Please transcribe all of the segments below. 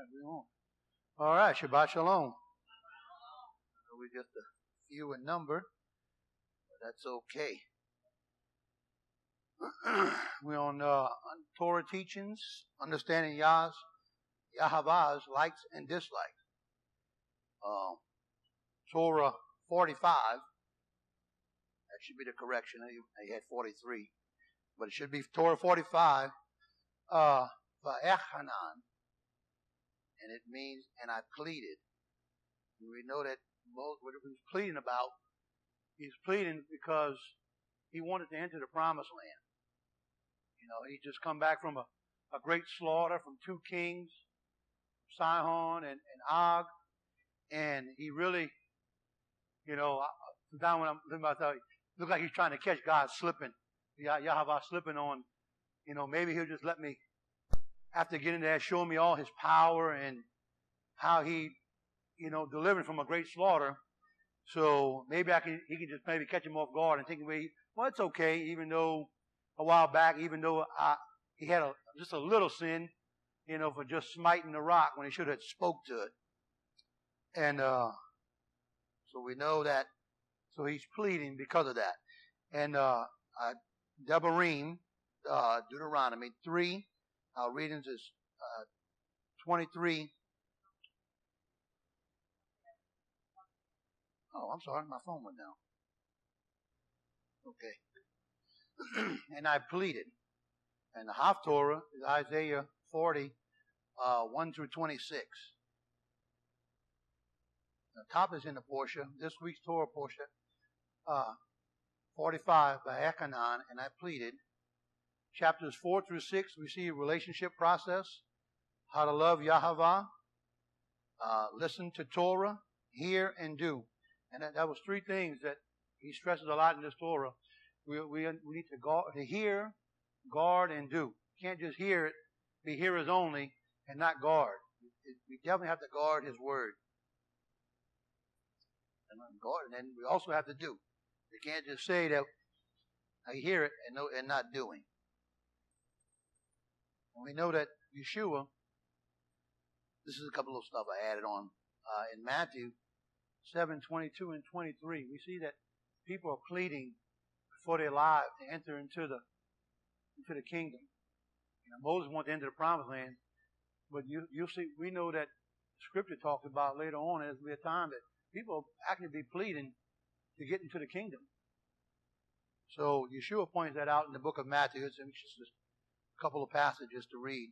right, we on. All right, Shabbat Shalom. We're just a few in number, but that's okay. We're on Torah teachings, understanding Yahweh's likes and dislikes. Torah 45, that should be the correction. I had 43, but it should be Torah 45, Va'echanan, and it means, and I pleaded. We know that what he was pleading about, he's pleading because he wanted to enter the promised land. You know, he just come back from a great slaughter from two kings, Sihon and Og, and he really, you know, sometimes when I'm thinking about that, it looks like he's trying to catch God slipping, Yahweh slipping on, you know, maybe he'll just let me, after getting there, show me all his power and how he, you know, delivered from a great slaughter. So maybe he can just maybe catch him off guard and think, well, it's okay, even though a while back, even though he had just a little sin, you know, for just smiting the rock when he should have spoke to it. And so we know that, so he's pleading because of that. And Devarim, Deuteronomy 3, our readings is 23. Oh, I'm sorry, my phone went down. Okay. And I pleaded. And the Haftorah is Isaiah 40, 1 through 26. The top is in the portion, this week's Torah portion, 45 by Ekanon, and I pleaded. Chapters 4 through 6, we see a relationship process, how to love Yahweh, listen to Torah, hear and do. And that was three things that he stresses a lot in this Torah. We need to hear, guard, and do. You can't just hear it, be hearers only, and not guard. We definitely have to guard his word. And then we also have to do. You can't just say that I hear it and not doing. And we know that Yeshua, this is a couple of stuff I added on. In Matthew 7:22 and 23, we see that people are pleading for their lives to enter into the kingdom. You know, Moses wanted to enter the promised land, but you'll see, we know that Scripture talks about later on, there's going to be a time that people will actually be pleading to get into the kingdom. So Yeshua points that out in the book of Matthew. It's just a couple of passages to read.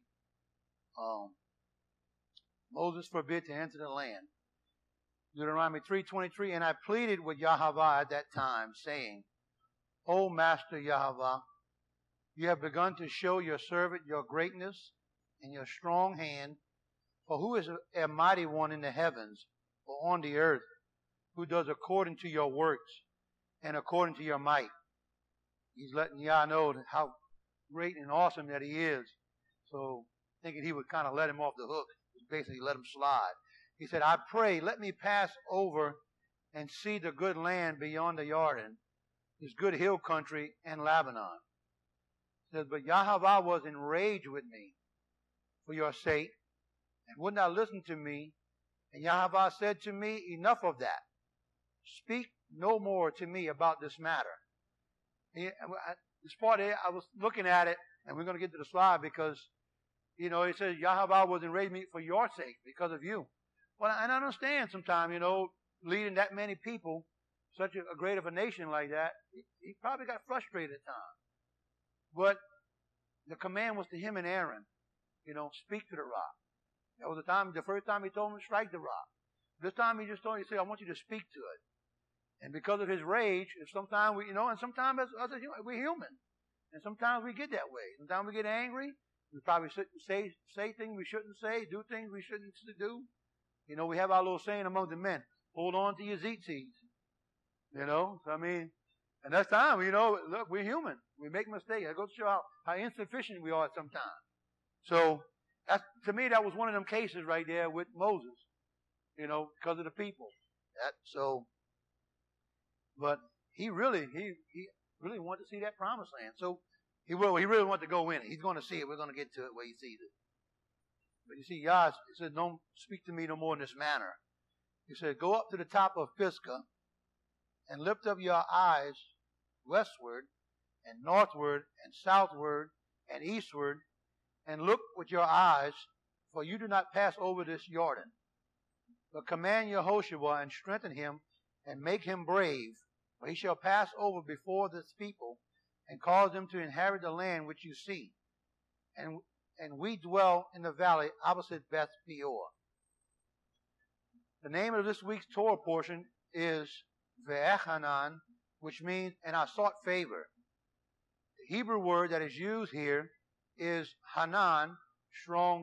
Moses forbid to enter the land. Deuteronomy 3:23, and I pleaded with Yahweh at that time, saying, O Master Yahweh, you have begun to show your servant your greatness and your strong hand, for who is a mighty one in the heavens or on the earth, who does according to your works and according to your might. He's letting Yah know how great and awesome that he is. So thinking he would kind of let him off the hook, basically let him slide. He said, I pray, let me pass over and see the good land beyond the Jordan, this good hill country and Lebanon. He says, but Yahweh was enraged with me for your sake and would not listen to me. And Yahweh said to me, enough of that. Speak no more to me about this matter. This part here, I was looking at it, and we're going to get to the slide because, you know, it says Yahweh was enraged with me for your sake, because of you. Well, and I understand sometimes, you know, leading that many people, such a great of a nation like that, he probably got frustrated at times. But the command was to him and Aaron, you know, speak to the rock. That was the first time he told him to strike the rock. This time he just told him, he said, I want you to speak to it. And because of his rage, sometimes we, you know, and sometimes we're human. And sometimes we get that way. Sometimes we get angry. We probably say things we shouldn't say, do things we shouldn't do. You know, we have our little saying among the men, hold on to your tzitzis. You know, so I mean, and that's time, you know, look, we're human. We make mistakes. It goes to show how insufficient we are sometimes. So, to me, that was one of them cases right there with Moses, you know, because of the people. But he really wanted to see that promised land. So, he really wanted to go in it. He's going to see it. We're going to get to it where he sees it. But you see, Yah said, don't speak to me no more in this manner. He said, go up to the top of Pisgah and lift up your eyes westward and northward and southward and eastward and look with your eyes, for you do not pass over this Jordan. But command Yehoshua and strengthen him and make him brave, for he shall pass over before this people and cause them to inherit the land which you see. And we dwell in the valley opposite Beth Peor. The name of this week's Torah portion is Ve'echanan, which means, and I sought favor. The Hebrew word that is used here is Hanan, Strong's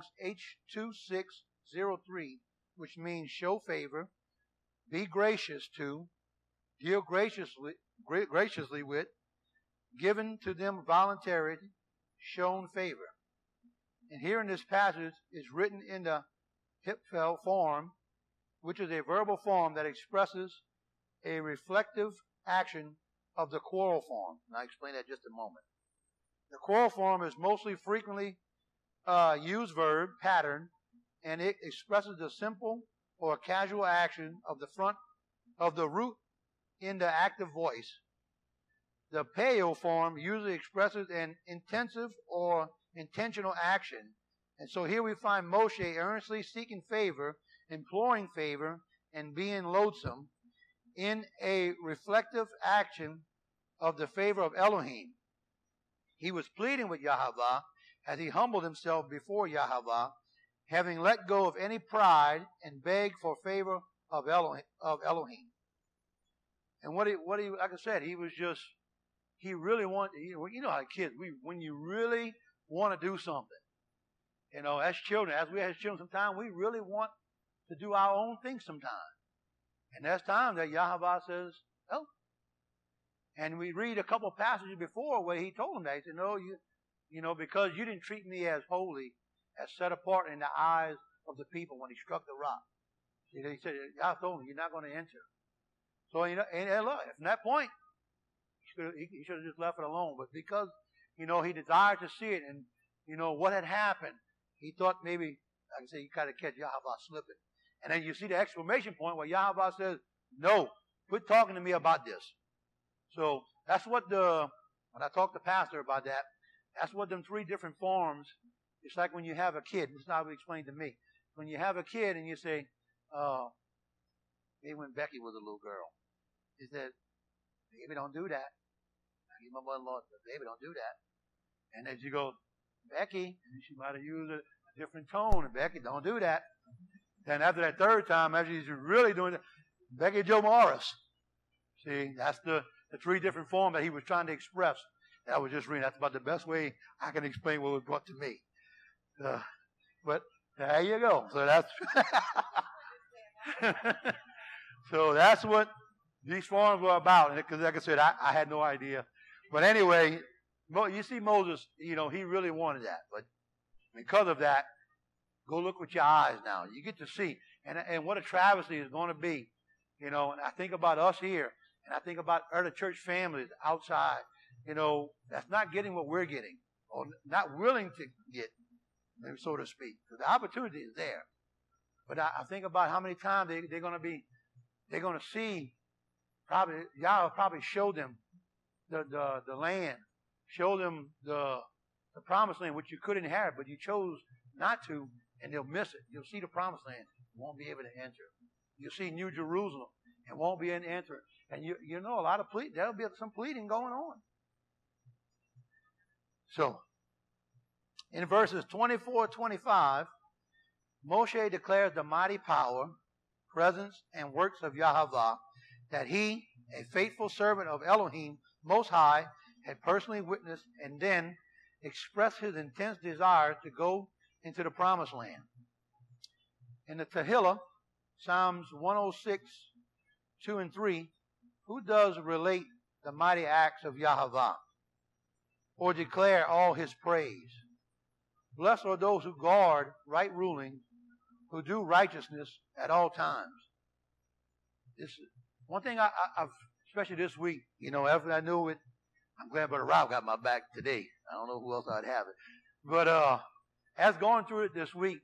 H2603, which means show favor, be gracious to, deal graciously with, given to them voluntarily, shown favor. And here in this passage is written in the Hipfel form, which is a verbal form that expresses a reflective action of the quarrel form. And I'll explain that in just a moment. The quarrel form is mostly frequently used verb pattern, and it expresses the simple or casual action of the front of the root in the active voice. The peo form usually expresses an intensive or intentional action. And so here we find Moshe earnestly seeking favor, imploring favor, and being loathsome in a reflective action of the favor of Elohim. He was pleading with Yahweh as he humbled himself before Yahweh, having let go of any pride and begged for favor of Elohim. And what he, like I said, he really wanted, you know how kids, when you really want to do something, as children, as children, sometimes we really want to do our own thing sometimes. And there's times that Yahweh says, oh. And we read a couple of passages before where he told him that. He said, no, because you didn't treat me as holy, as set apart in the eyes of the people when he struck the rock. He said, I told him, you're not going to enter. So, and look, from that point, he should have just left it alone. But because, he desired to see it and, what had happened, he thought maybe, like I say, you kind of catch Yahweh slipping. And then you see the exclamation point where Yahweh says, no, quit talking to me about this. So that's what when I talked to Pastor about that, that's what them three different forms, it's like when you have a kid. This is how he explained to me. When you have a kid and you say, maybe when Becky was a little girl, he said, baby, don't do that. My mother-in-law said, baby, don't do that. And then you go, Becky, and she might have used a different tone, and Becky, don't do that. Then after that third time, after she's really doing it, Becky Joe Morris. See, that's the three different forms that he was trying to express. I was just reading. That's about the best way I can explain what was brought to me. But there you go. So that's what these forms were about. Because like I said, I had no idea. But anyway, you see Moses, he really wanted that. But because of that, go look with your eyes now. You get to see. And what a travesty it's going to be. And I think about us here. And I think about other church families outside, that's not getting what we're getting. Or not willing to get, so to speak. So the opportunity is there. But I think about how many times they're going to see, probably, Yahweh will probably show them the land, show them the promised land, which you could inherit, but you chose not to, and they'll miss it. You'll see the promised land, won't be able to enter. You'll see New Jerusalem, and won't be able to enter. And a lot of pleading, there'll be some pleading going on. So, in verses 24-25, Moshe declares the mighty power, presence, and works of Yahweh, that he, a faithful servant of Elohim Most High, had personally witnessed, and then expressed his intense desire to go into the promised land. In the Tehillah, Psalms 106, 2 and 3, who does relate the mighty acts of Yahweh or declare all his praise? Blessed are those who guard right ruling, who do righteousness at all times. This one thing I've, especially this week, after I knew it, I'm glad Brother Rob got my back today. I don't know who else I'd have it. But as going through it this week,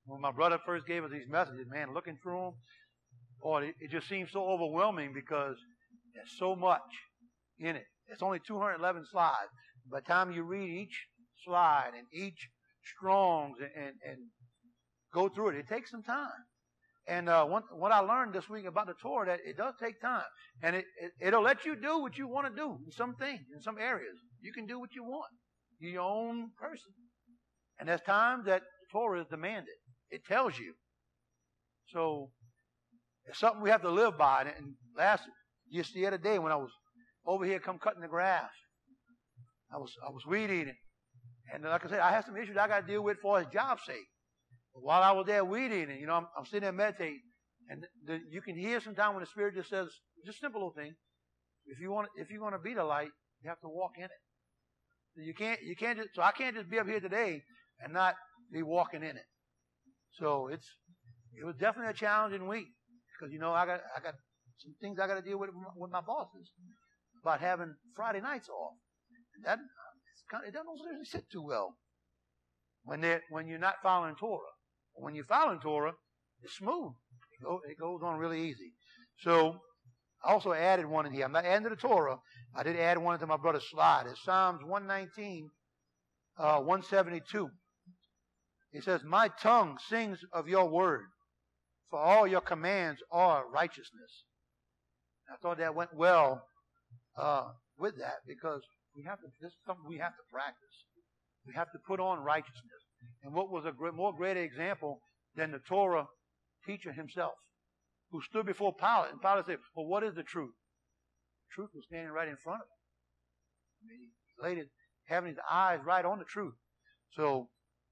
When my brother first gave us these messages, man, looking through them, boy, it just seems so overwhelming because there's so much in it. It's only 211 slides. By the time you read each slide and each Strong's and go through it, it takes some time. And what I learned this week about the Torah, that it does take time. And it'll let you do what you want to do in some things, in some areas. You can do what you want. You're your own person. And there's times that the Torah is demanded. It tells you. So it's something we have to live by. And just the other day when I was over here cutting the grass, I was weed eating. And like I said, I had some issues I got to deal with for his job's sake. But while I was there weed eating, I'm sitting there meditating. And you can hear sometimes when the Spirit just says, just simple little thing. If you're going to be the light, you have to walk in it. So I can't just be up here today and not be walking in it. So it was definitely a challenging week because I got some things I got to deal with my bosses about having Friday nights off. And it doesn't really sit too well when you're not following Torah. When you're following Torah, it's smooth. It goes on really easy. So I also added one in here. I'm not adding to the Torah. I did add one into my brother's slide. It's Psalms 119, 172. It says, "My tongue sings of your word, for all your commands are righteousness." I thought that went well with that because this is something we have to practice. We have to put on righteousness. And what was a more greater example than the Torah teacher himself, who stood before Pilate, and Pilate said, "Well, what is the truth?" The truth was standing right in front of him. I mean, he laid it, having his eyes right on the truth. So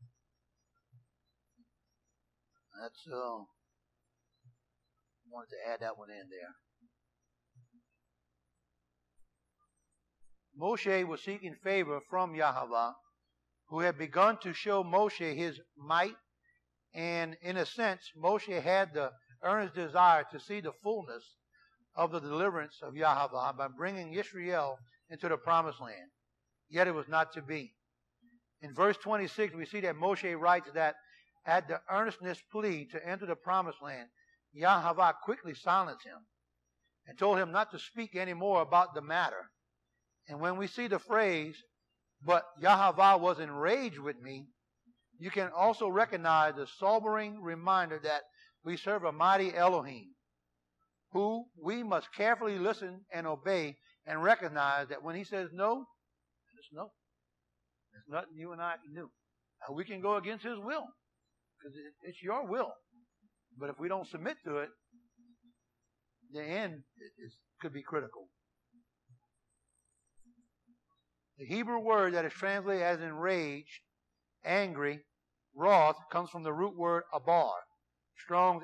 that's wanted to add that one in there. Moshe was seeking favor from Yahweh, who had begun to show Moshe his might, and in a sense, Moshe had the earnest desire to see the fullness of the deliverance of Yahweh by bringing Israel into the promised land. Yet it was not to be. In verse 26, we see that Moshe writes that at the earnestness plea to enter the promised land, Yahweh quickly silenced him and told him not to speak any more about the matter. And when we see the phrase, "But Yahweh was enraged with me," you can also recognize the sobering reminder that we serve a mighty Elohim, who we must carefully listen and obey and recognize that when he says no, it's no. There's nothing you and I can do. Now, we can go against his will because it's your will. But if we don't submit to it, the end could be critical. The Hebrew word that is translated as enraged, angry, wroth, comes from the root word abar, Strong's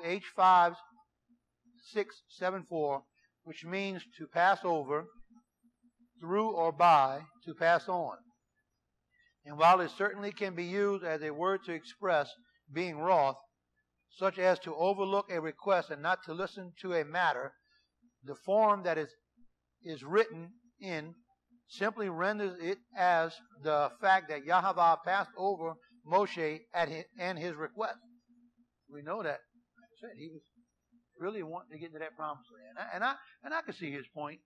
H5674, which means to pass over, through or by, to pass on. And while it certainly can be used as a word to express being wroth, such as to overlook a request and not to listen to a matter, the form that is written in simply renders it as the fact that Yahweh passed over Moshe and his request. We know that, like I said, he was really wanting to get into that promised land. And I can see his point,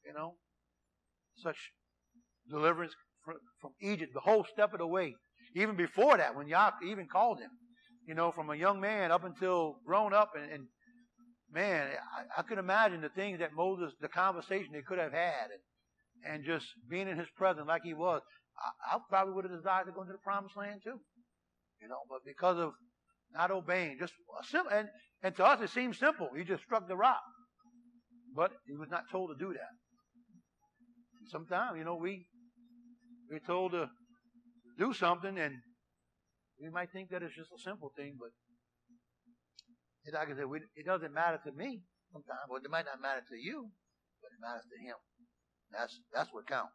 such deliverance from Egypt, the whole step of the way. Even before that, when Yah even called him, from a young man up until grown up. And man, I could imagine the things that Moses, the conversation they could have had. And just being in his presence like he was, I probably would have desired to go into the promised land too. But because of not obeying, just simple, and to us it seems simple. He just struck the rock. But he was not told to do that. And sometimes, we're told to do something, and we might think that it's just a simple thing, but like I said, it doesn't matter to me sometimes, but it might not matter to you, but it matters to him. That's what counts.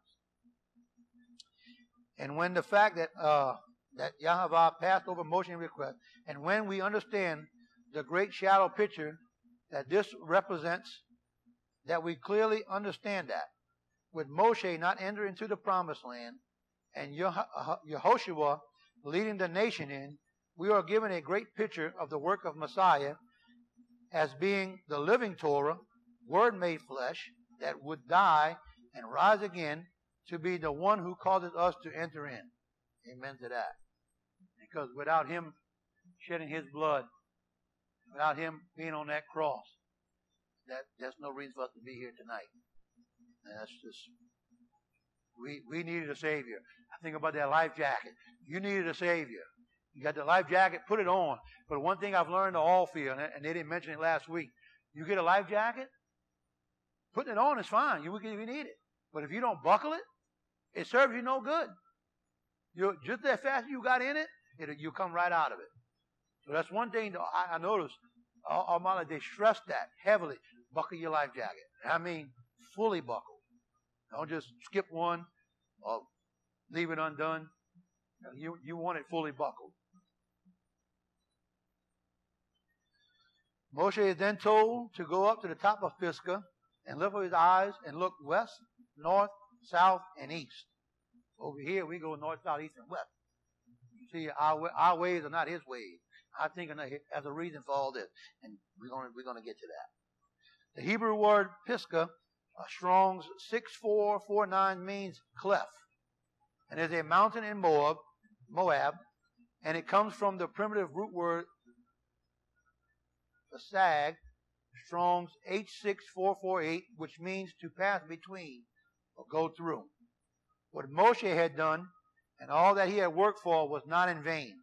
And when the fact that Yahweh passed over Moshe's request, and when we understand the great shadow picture that this represents, that we clearly understand that with Moshe not entering into the promised land and Yehoshua leading the nation in, we are given a great picture of the work of Messiah as being the living Torah, Word made flesh, that would die and rise again to be the one who causes us to enter in. Amen to that. Because without Him shedding His blood, without Him being on that cross, there's no reason for us to be here tonight. And that's just, we needed a Savior. I think about that life jacket. You needed a Savior. You got the life jacket, put it on. But one thing I've learned in the oil field, and they didn't mention it last week, you get a life jacket, putting it on is fine. You need it. But if you don't buckle it, it serves you no good. Just as fast as you got in it, you come right out of it. So that's one thing I noticed. All my life, they stress that heavily. Buckle your life jacket. I mean, fully buckled. Don't just skip one or leave it undone. You want it fully buckled. Moshe is then told to go up to the top of Pisgah and lift up his eyes and look west, north, south, and east. Over here, we go north, south, east, and west. You see, our ways are not his ways. I think there's a reason for all this, and we're going to get to that. The Hebrew word Pisgah, Strong's 6449, means cleft, and is a mountain in Moab, and it comes from the primitive root word Pasag, Strong's H6448, which means to pass between or go through. What Moshe had done and all that he had worked for was not in vain.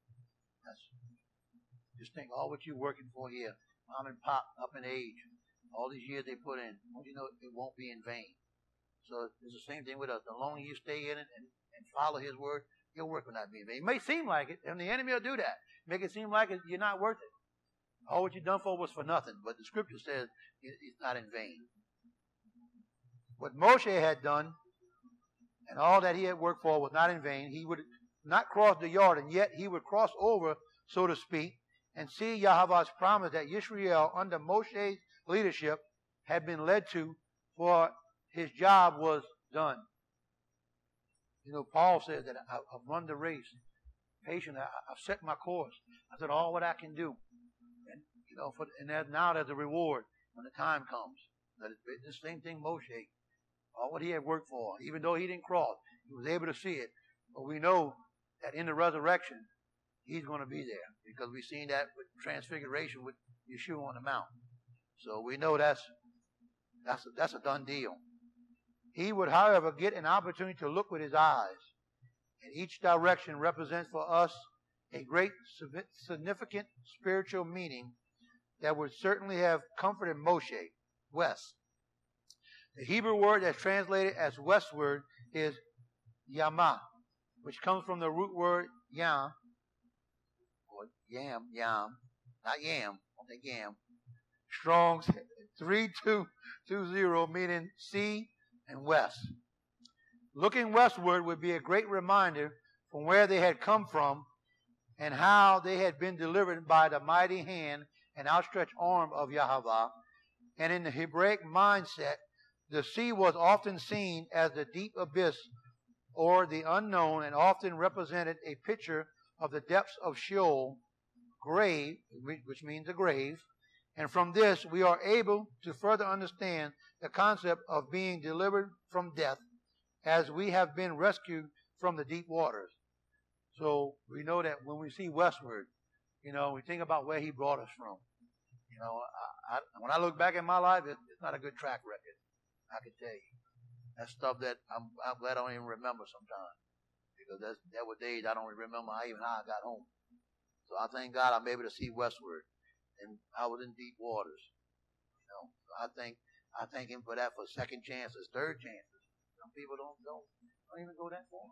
Just think, all what you're working for here, mom and pop, up in age, all these years they put in, you know, it won't be in vain. So it's the same thing with us. The longer you stay in it and follow His word, your work will not be in vain. It may seem like it, and the enemy will do that. Make it seem like you're not worth it. All what you've done for was for nothing. But the Scripture says it's not in vain. What Moshe had done and all that he had worked for was not in vain. He would not cross the Jordan, yet he would cross over, so to speak, and see Yahweh's promise that Yisrael, under Moshe's leadership, had been led to, for his job was done. You know, Paul says that I've run the race, patient. I've set my course. I said all what I can do, and you know, now there's a reward when the time comes. That it's the same thing Moshe, all what he had worked for, even though he didn't cross, he was able to see it. But we know that in the resurrection, he's going to be there, because we've seen that with transfiguration with Yeshua on the mount. So we know that's a done deal. He would, however, get an opportunity to look with his eyes, and each direction represents for us a great significant spiritual meaning that would certainly have comforted Moshe. West. The Hebrew word that's translated as westward is Yamah, which comes from the root word yam, or yam, not yam, I think yam. Strong's 3220, meaning sea and west. Looking westward would be a great reminder from where they had come from and how they had been delivered by the mighty hand and outstretched arm of Yahweh. And in the Hebraic mindset, the sea was often seen as the deep abyss or the unknown, and often represented a picture of the depths of Sheol, grave, which means a grave. And from this, we are able to further understand the concept of being delivered from death, as we have been rescued from the deep waters. So we know that when we see westward, you know, we think about where He brought us from. You know, when I look back at my life, it's not a good track record. I can tell you. That's stuff that I'm glad I don't even remember sometimes. Because there were days I don't remember how I got home. So I thank God I'm able to see westward. And I was in deep waters. You know, so I thank Him for that, for second chances, third chances. Some people don't even go that far.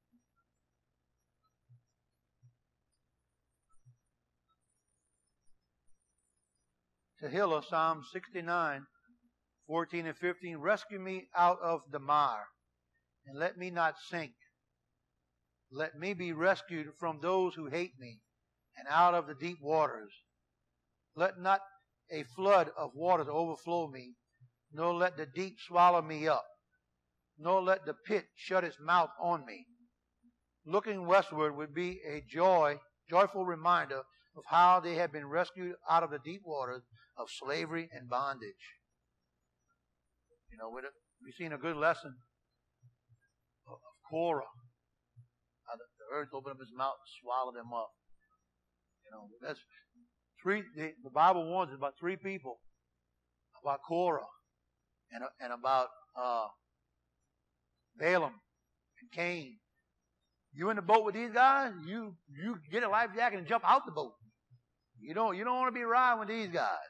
Tehillah, Psalm 69, 14 and 15, rescue me out of the mire, and let me not sink. Let me be rescued from those who hate me, and out of the deep waters. Let not a flood of waters overflow me, nor let the deep swallow me up, nor let the pit shut its mouth on me. Looking westward would be a joy joyful reminder of how they had been rescued out of the deep waters of slavery and bondage. You know, we've seen a good lesson of Korah. How the earth opened up its mouth and swallowed them up. You know, that's three. The Bible warns us about three people, about Korah and about Balaam and Cain. You in the boat with these guys, you get a life jacket and jump out the boat. You don't want to be riding with these guys.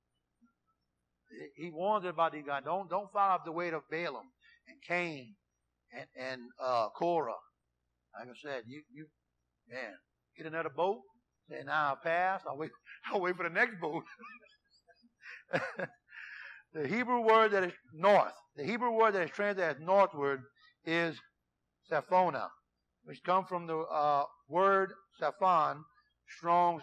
He warns us about these guys. Don't follow up the way of Balaam and Cain and Korah. Like I said, you get another boat. Say, now I'll pass. I'll wait for the next boat. The Hebrew word that is north. The Hebrew word that is translated as northward is Saphona, which comes from the word Saphon, Strong's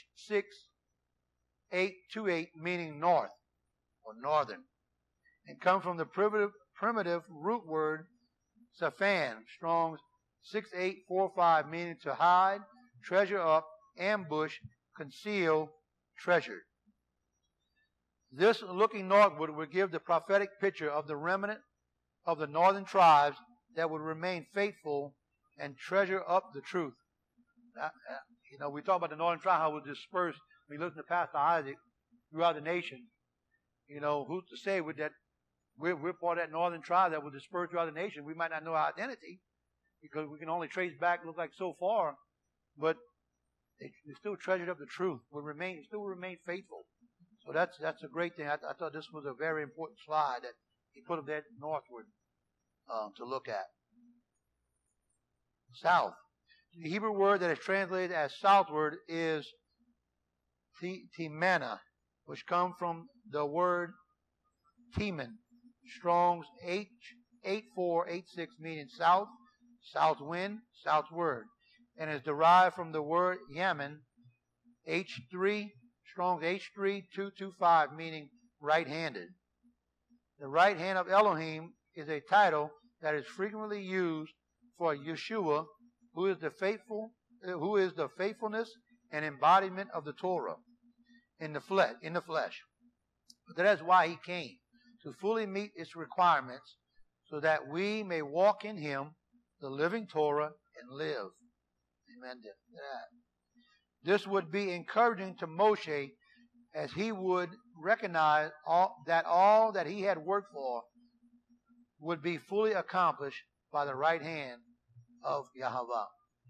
H6828, meaning north or northern, and comes from the primitive root word Saphan, Strong's 6845, meaning to hide, treasure up, ambush, conceal, treasured. This looking northward would give the prophetic picture of the remnant of the northern tribes that would remain faithful and treasure up the truth. You know, we talk about the northern tribe, how it was dispersed. We listen to Pastor Isaac throughout the nation. You know, who's to say with that we're part of that northern tribe that was dispersed throughout the nation? We might not know our identity because we can only trace back, look like so far, but they still treasured up the truth. Still remain faithful. So that's a great thing. I thought this was a very important slide that he put up there northward to look at. South. The Hebrew word that is translated as southward is Timana, which comes from the word Teman, Strong's H8486, meaning south, south wind, southward, and is derived from the word Yaman, Strong's H3225, meaning right-handed. The right hand of Elohim is a title that is frequently used for Yeshua, who is the faithfulness and embodiment of the Torah in the flesh. But that is why he came, to fully meet its requirements, so that we may walk in him, the living Torah, and live. Amen to that. This would be encouraging to Moshe, as he would recognize all that he had worked for would be fully accomplished by the right hand of Yahweh.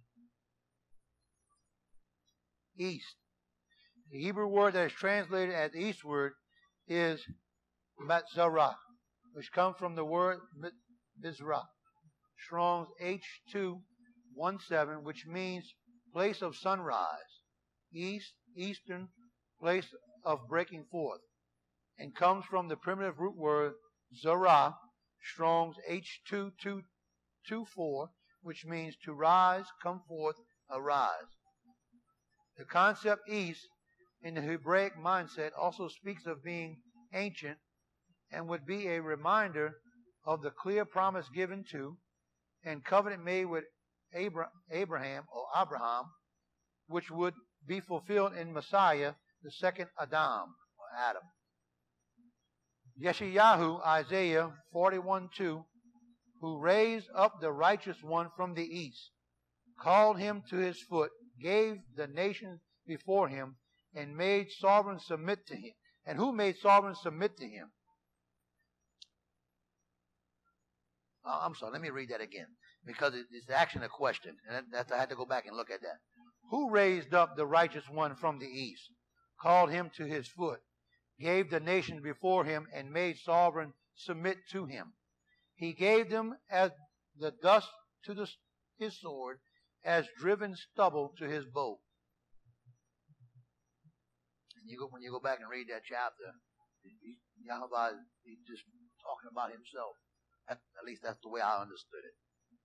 East. The Hebrew word that is translated as eastward is Matzarah, which comes from the word Mizrah, Strong's H217, which means place of sunrise, eastern place of breaking forth, and comes from the primitive root word Zarah, Strong's H2224, which means to rise, come forth, arise. The concept east in the Hebraic mindset also speaks of being ancient and would be a reminder of the clear promise given to and covenant made with Abraham, which would be fulfilled in Messiah, the second Adam, or Adam. Yeshayahu, Isaiah 41:2, who raised up the righteous one from the east, called him to his foot, gave the nations before him, and made sovereigns submit to him. And who made sovereigns submit to him? I'm sorry, let me read that again, because it's actually a question, and I had to go back and look at that. Who raised up the righteous one from the east, called him to his foot, gave the nations before him, and made sovereign submit to him? He gave them as the dust to his sword, as driven stubble to his bow. And when you go back and read that chapter, Yahweh is just talking about himself. At least that's the way I understood it.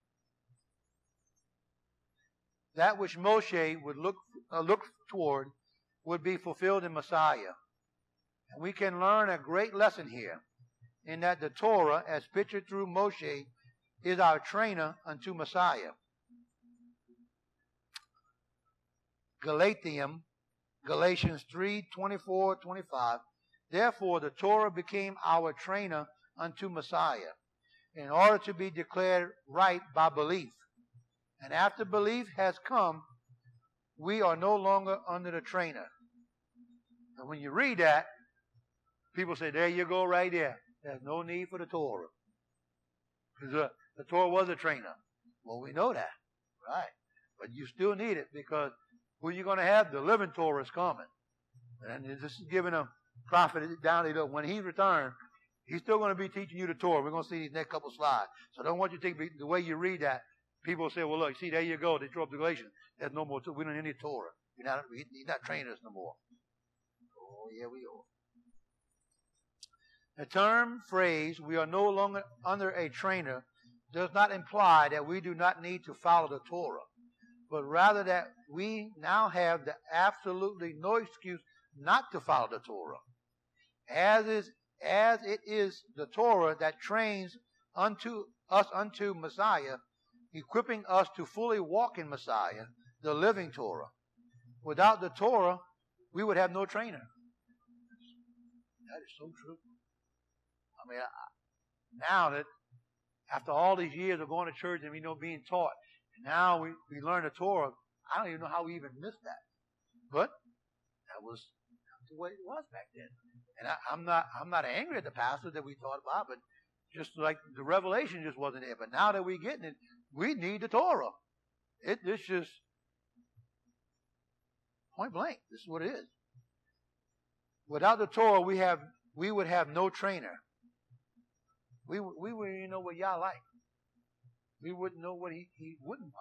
That which Moshe would look toward would be fulfilled in Messiah. And we can learn a great lesson here, in that the Torah, as pictured through Moshe, is our trainer unto Messiah. Galatium, Galatians 3:24-25. Therefore the Torah became our trainer unto Messiah, in order to be declared right by belief. And after belief has come, we are no longer under the trainer. And when you read that, people say, there you go right there. There's no need for the Torah. Because the Torah was a trainer. Well, we know that, right? But you still need it, because who are you going to have? The living Torah is coming. And this is giving a prophet down the when he returns, he's still going to be teaching you the Torah. We're going to see these next couple slides. So don't want you to think the way you read that, people say, well, look, see, there you go. They throw up the Galatians. There's no more. We don't need any Torah. He's not training us no more. Oh, yeah, we are. The term phrase, we are no longer under a trainer, does not imply that we do not need to follow the Torah, but rather that we now have the absolutely no excuse not to follow the Torah. As it is the Torah that trains unto Messiah, equipping us to fully walk in Messiah, the living Torah. Without the Torah, we would have no trainer. That is so true. I mean, now that after all these years of going to church and being taught, and now we learn the Torah, I don't even know how we even missed that. But that was the way it was back then. And I'm not angry at the pastors that we taught about, but just like the revelation just wasn't there. But now that we're getting it, we need the Torah. It's just point blank. This is what it is. Without the Torah, we would have no trainer. We wouldn't even know what Yah like. We wouldn't know what he wouldn't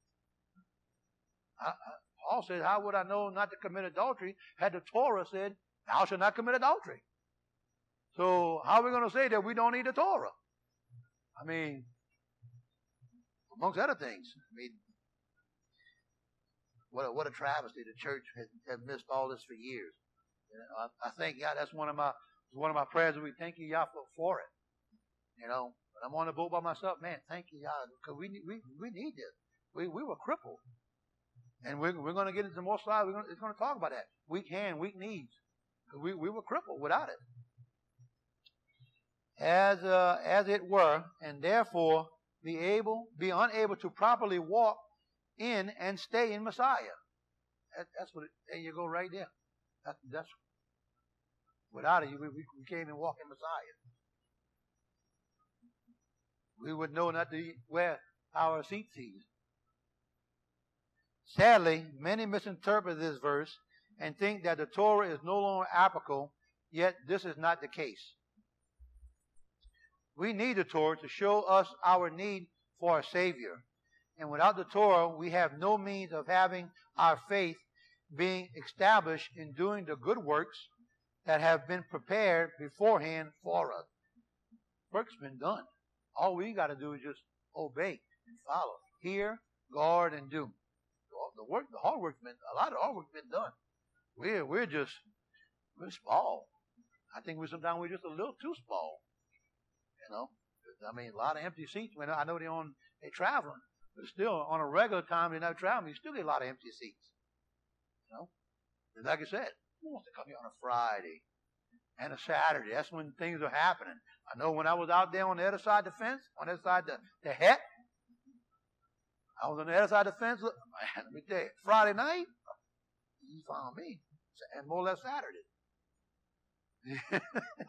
like. Paul said, how would I know not to commit adultery had the Torah said, thou shalt not commit adultery? So how are we going to say that we don't need the Torah? I mean, amongst other things. I mean, what a travesty. The church has missed all this for years. I thank God. That's one of my prayers. We thank you, Yah, for it. I'm on the boat by myself. Man, thank you, Yah, because we need this. We were crippled, and we're going to get into more slides. It's going to talk about that. Weak hand, weak knees. We were crippled without it, as it were, and therefore be unable to properly walk in and stay in Messiah. That's what. There you go, right there. That's without it, we can't even walk in Messiah. We would know not to wear our seat seats. Sadly, many misinterpret this verse and think that the Torah is no longer applicable, yet this is not the case. We need the Torah to show us our need for a Savior. And without the Torah, we have no means of having our faith being established in doing the good works that have been prepared beforehand for us. Work's been done. All we got to do is just obey and follow. Hear, guard, and do. The hard work's been, a lot of hard work's been done. We're small. I think sometimes we're just a little too small. I mean, a lot of empty seats. I know they're traveling, but still on a regular time they're not traveling. You still get a lot of empty seats. Like I said, who wants to come here on a Friday and a Saturday? That's when things are happening. I know when I was out there on the other side of the fence, on the other side of the het, I was on the other side of the fence. Look, man, let me tell you, Friday night, you found me, and more or less Saturday.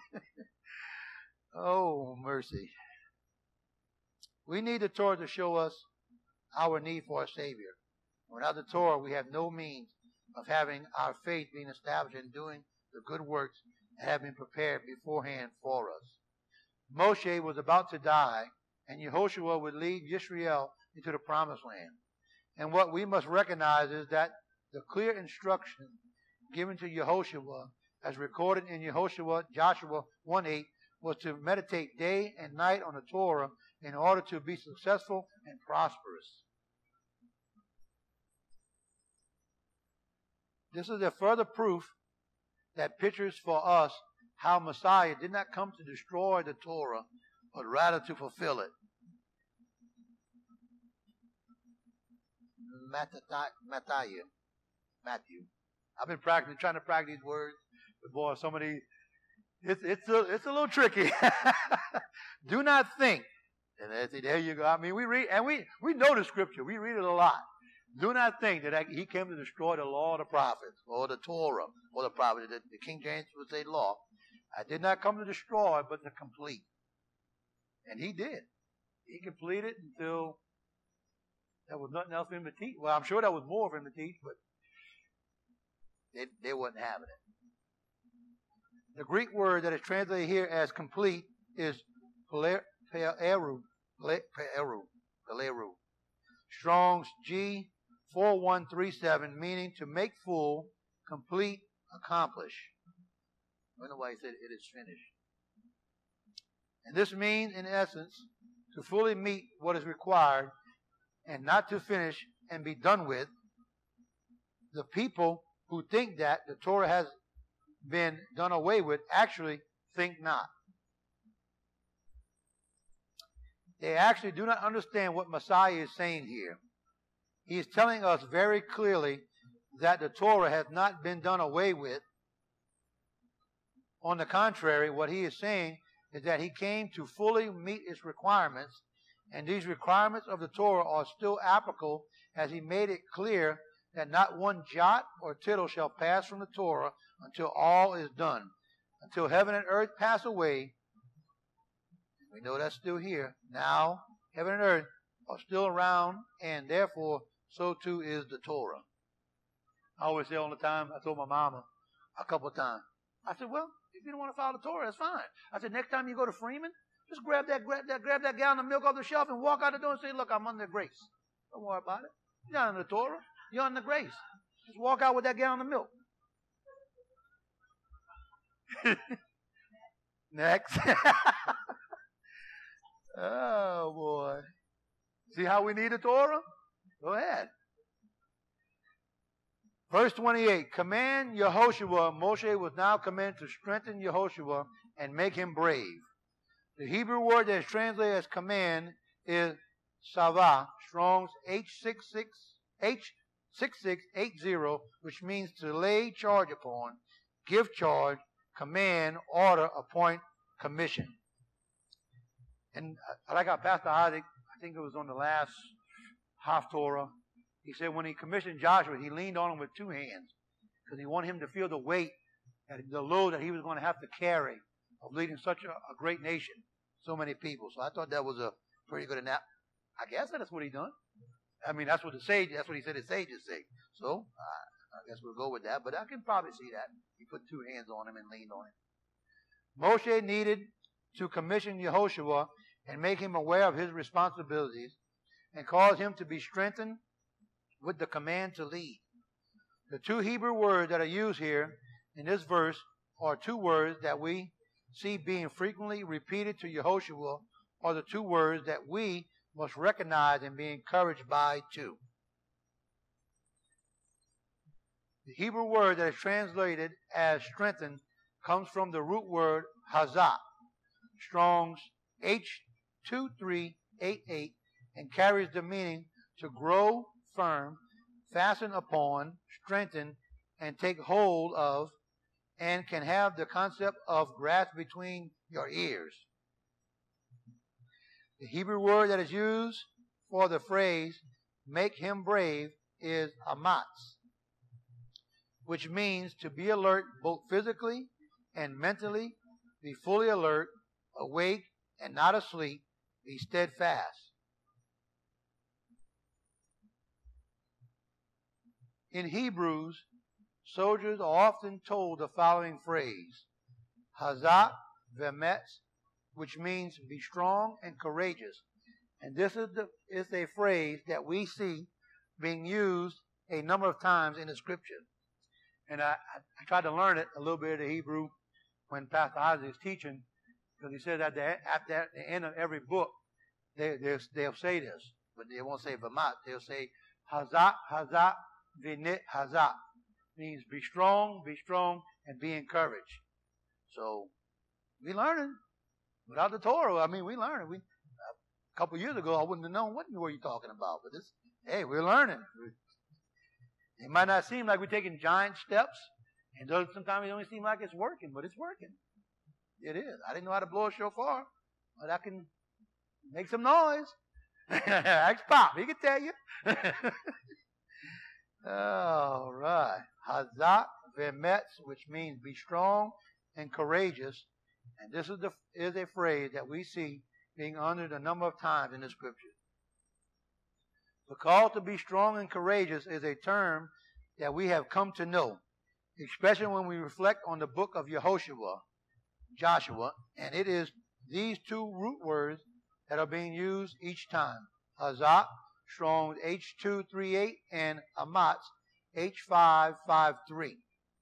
Oh, mercy. We need the Torah to show us our need for a Savior. Without the Torah, we have no means of having our faith being established in doing the good works that have been prepared beforehand for us. Moshe was about to die, and Yehoshua would lead Yisrael into the promised land. And what we must recognize is that the clear instruction given to Yehoshua, as recorded in Joshua 1:8, was to meditate day and night on the Torah in order to be successful and prosperous. This is a further proof that pictures for us how Messiah did not come to destroy the Torah, but rather to fulfill it. Matthew. I've been trying to practice these words, but boy, some of these, it's a little tricky. Do not think. And there you go. I mean, we read, and we know the scripture. We read it a lot. Do not think that he came to destroy the law of the prophets, or the Torah, or the prophets. The King James would say law. I did not come to destroy, but to complete. And he did. He completed until there was nothing else for him to teach. Well, I'm sure there was more for him to teach, but they wasn't having it. The Greek word that is translated here as complete is peleru. Strong's G 4137, meaning to make full, complete, accomplish. I don't know why he said it is finished. And this means, in essence, to fully meet what is required and not to finish and be done with. The people who think that the Torah has been done away with actually think not. They actually do not understand what Messiah is saying here. He is telling us very clearly that the Torah has not been done away with. On the contrary, what he is saying is that he came to fully meet its requirements, and these requirements of the Torah are still applicable, as he made it clear that not one jot or tittle shall pass from the Torah until all is done. Until heaven and earth pass away. We know that's still here. Now, heaven and earth are still around, and therefore, so too is the Torah. I always say all the time, I told my mama a couple of times, I said, well, if you don't want to follow the Torah, that's fine. I said, next time you go to Freeman, just grab that gallon of milk off the shelf and walk out the door and say, look, I'm under grace. Don't worry about it. You're not under the Torah. You're under grace. Just walk out with that gallon of milk. Next. Oh, boy. See how we need the Torah? Go ahead. Verse 28, command Yehoshua. Moshe was now commanded to strengthen Yehoshua and make him brave. The Hebrew word that is translated as command is savah, Strong's H6680, which means to lay charge upon, give charge, command, order, appoint, commission. And like our Pastor Isaac, I think it was on the last Haftorah, he said when he commissioned Joshua, he leaned on him with two hands because he wanted him to feel the weight, and the load that he was going to have to carry of leading such a great nation, so many people. So I thought that was a pretty good analogy. I guess that's what he done. I mean, that's what he said the sages say. So I guess we'll go with that, but I can probably see that. He put two hands on him and leaned on him. Moshe needed to commission Yehoshua and make him aware of his responsibilities and cause him to be strengthened with the command to lead. The two Hebrew words that are used here in this verse are two words that we see being frequently repeated to Yehoshua, are the two words that we must recognize and be encouraged by too. The Hebrew word that is translated as strengthened comes from the root word hazak, Strong's H2388, and carries the meaning to grow firm, fasten upon, strengthen, and take hold of, and can have the concept of grasp between your ears. The Hebrew word that is used for the phrase, make him brave, is amatz, which means to be alert both physically and mentally, be fully alert, awake, and not asleep, be steadfast. In Hebrews, soldiers are often told the following phrase, hazak v'emetz, which means be strong and courageous. And this is a phrase that we see being used a number of times in the scripture. And I tried to learn it a little bit of the Hebrew when Pastor Isaac is teaching, because he said that at the end of every book, they'll say this, but they won't say v'emetz. They'll say hazak, hazak, v'nit hazak. Means be strong, and be encouraged. So we learning. Without the Torah, I mean, we learning. A couple years ago, I wouldn't have known what were you talking about. But hey, we're learning. It might not seem like we're taking giant steps, and sometimes it don't seem like it's working, but it's working. It is. I didn't know how to blow a shofar, but I can make some noise. Ask Pop, he can tell you. All right. Hazak ve'emetz, which means be strong and courageous. And this is a phrase that we see being uttered a number of times in the scripture. The call to be strong and courageous is a term that we have come to know, especially when we reflect on the book of Joshua, and it is these two root words that are being used each time. Hazak, Strong's H238, and Amatz, H553.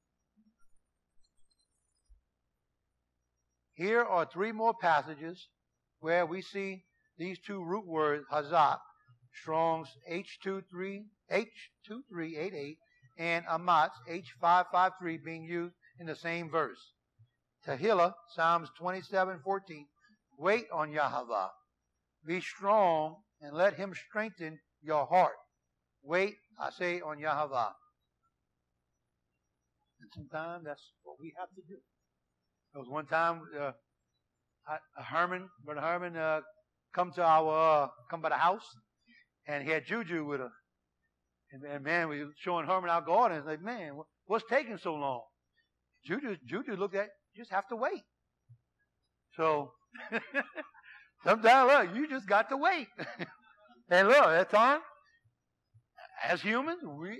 Here are three more passages where we see these two root words, Hazak, Strong's H2388, and Amatz, H553, being used in the same verse. Tehillah, Psalms 27:14, wait on Yahweh. Be strong and let him strengthen your heart. Wait, I say, on Yahweh. And sometimes that's what we have to do. There was one time, Brother Herman, come by the house, and he had Juju with her. And man, we were showing Herman our garden. It's like, man, what's taking so long? Juju looked at, you just have to wait. So, sometimes, look, you just got to wait. And look, that time, as humans, we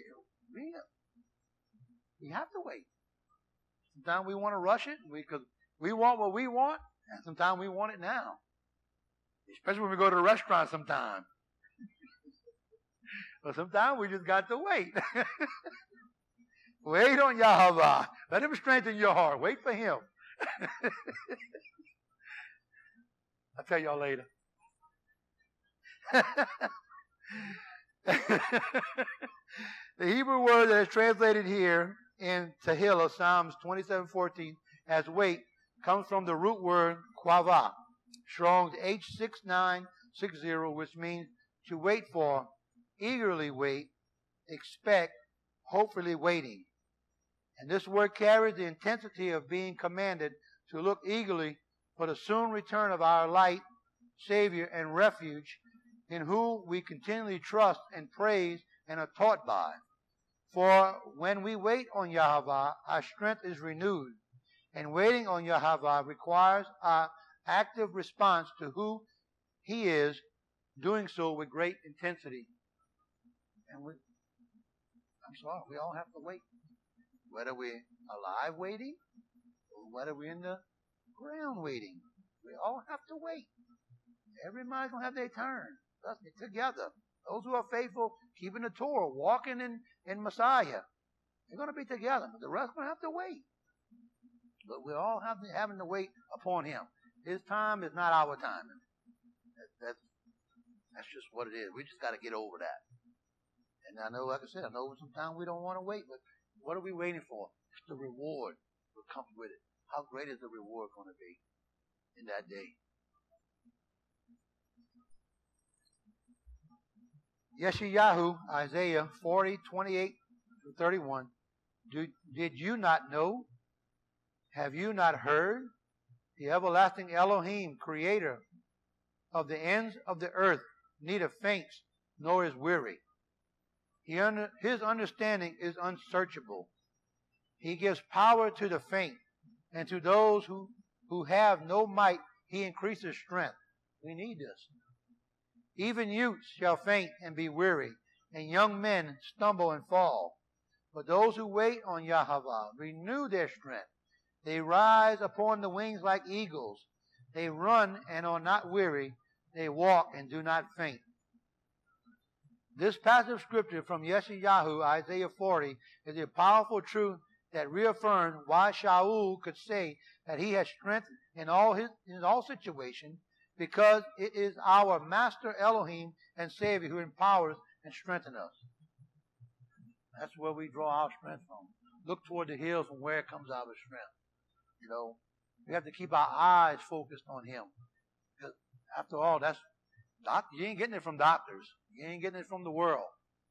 have to wait. Sometimes we want to rush it because we want what we want, and sometimes we want it now. Especially when we go to the restaurant sometimes. But sometimes we just got to wait. Wait on Yahweh. Let him strengthen your heart. Wait for him. I'll tell y'all later. The Hebrew word that is translated here in Tehillah, Psalms 27:14, as wait, comes from the root word quava, Strong's H6960, which means to wait for, eagerly wait, expect, hopefully waiting. And this word carries the intensity of being commanded to look eagerly for the soon return of our light, Savior, and refuge, in whom we continually trust and praise and are taught by. For when we wait on Yahweh, our strength is renewed, and waiting on Yahweh requires our active response to who He is, doing so with great intensity. And we all have to wait. Whether we're alive waiting, or whether we're in the ground waiting, we all have to wait. Everybody's going to have their turn. Let's get together. Those who are faithful, keeping the Torah, walking in Messiah, they're going to be together. But the rest are going to have to wait. But we're all having to wait upon Him. His time is not our time. That's just what it is. We just got to get over that. And I know, like I said, sometimes we don't want to wait, but what are we waiting for? It's the reward that comes with it. How great is the reward going to be in that day? Yeshayahu, Isaiah 40:28-31. Did you not know? Have you not heard? The everlasting Elohim, creator of the ends of the earth, neither faints nor is weary. His understanding is unsearchable. He gives power to the faint, and to those who have no might, He increases strength. We need this. Even youths shall faint and be weary, and young men stumble and fall. But those who wait on Yahweh renew their strength. They rise upon the wings like eagles. They run and are not weary. They walk and do not faint. This passage of scripture from Yeshayahu, Isaiah 40, is a powerful truth that reaffirms why Shaul could say that he has strength in all situations, because it is our Master Elohim and Savior who empowers and strengthens us. That's where we draw our strength from. Look toward the hills from where it comes our strength. You know, we have to keep our eyes focused on Him. Because after all, you ain't getting it from doctors. You ain't getting it from the world.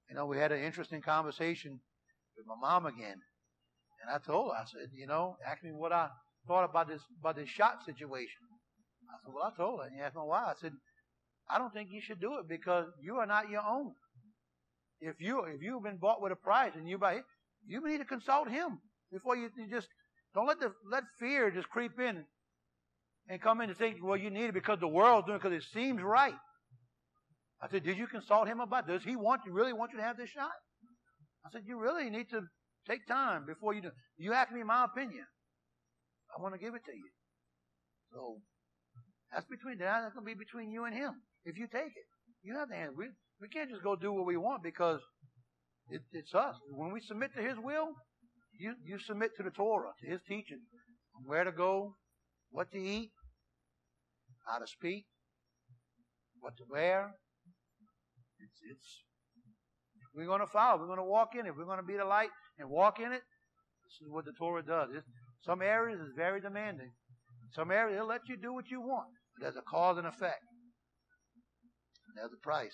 We had an interesting conversation with my mom again. And I told her, I said, asked me what I thought about this shot situation. I said, well, I told her. And he asked me why. I said, I don't think you should do it because you are not your own. If you've been bought with a price and you buy it, you need to consult him before you just don't let fear just creep in and come in and think, well, you need it because the world's doing it because it seems right. I said, did you consult him about this? Does he really want you to have this shot? I said, you really need to take time before you do. You ask me my opinion. I want to give it to you. So that's going to be between you and him. If you take it, you have to handle it. We can't just go do what we want because it's us. When we submit to his will, you submit to the Torah, to his teaching, where to go, what to eat, how to speak, what to wear. We're going to follow. We're going to walk in it. We're going to be the light and walk in it. This is what the Torah does. Some areas is very demanding. Some areas it'll let you do what you want. But there's a cause and effect. And there's a price.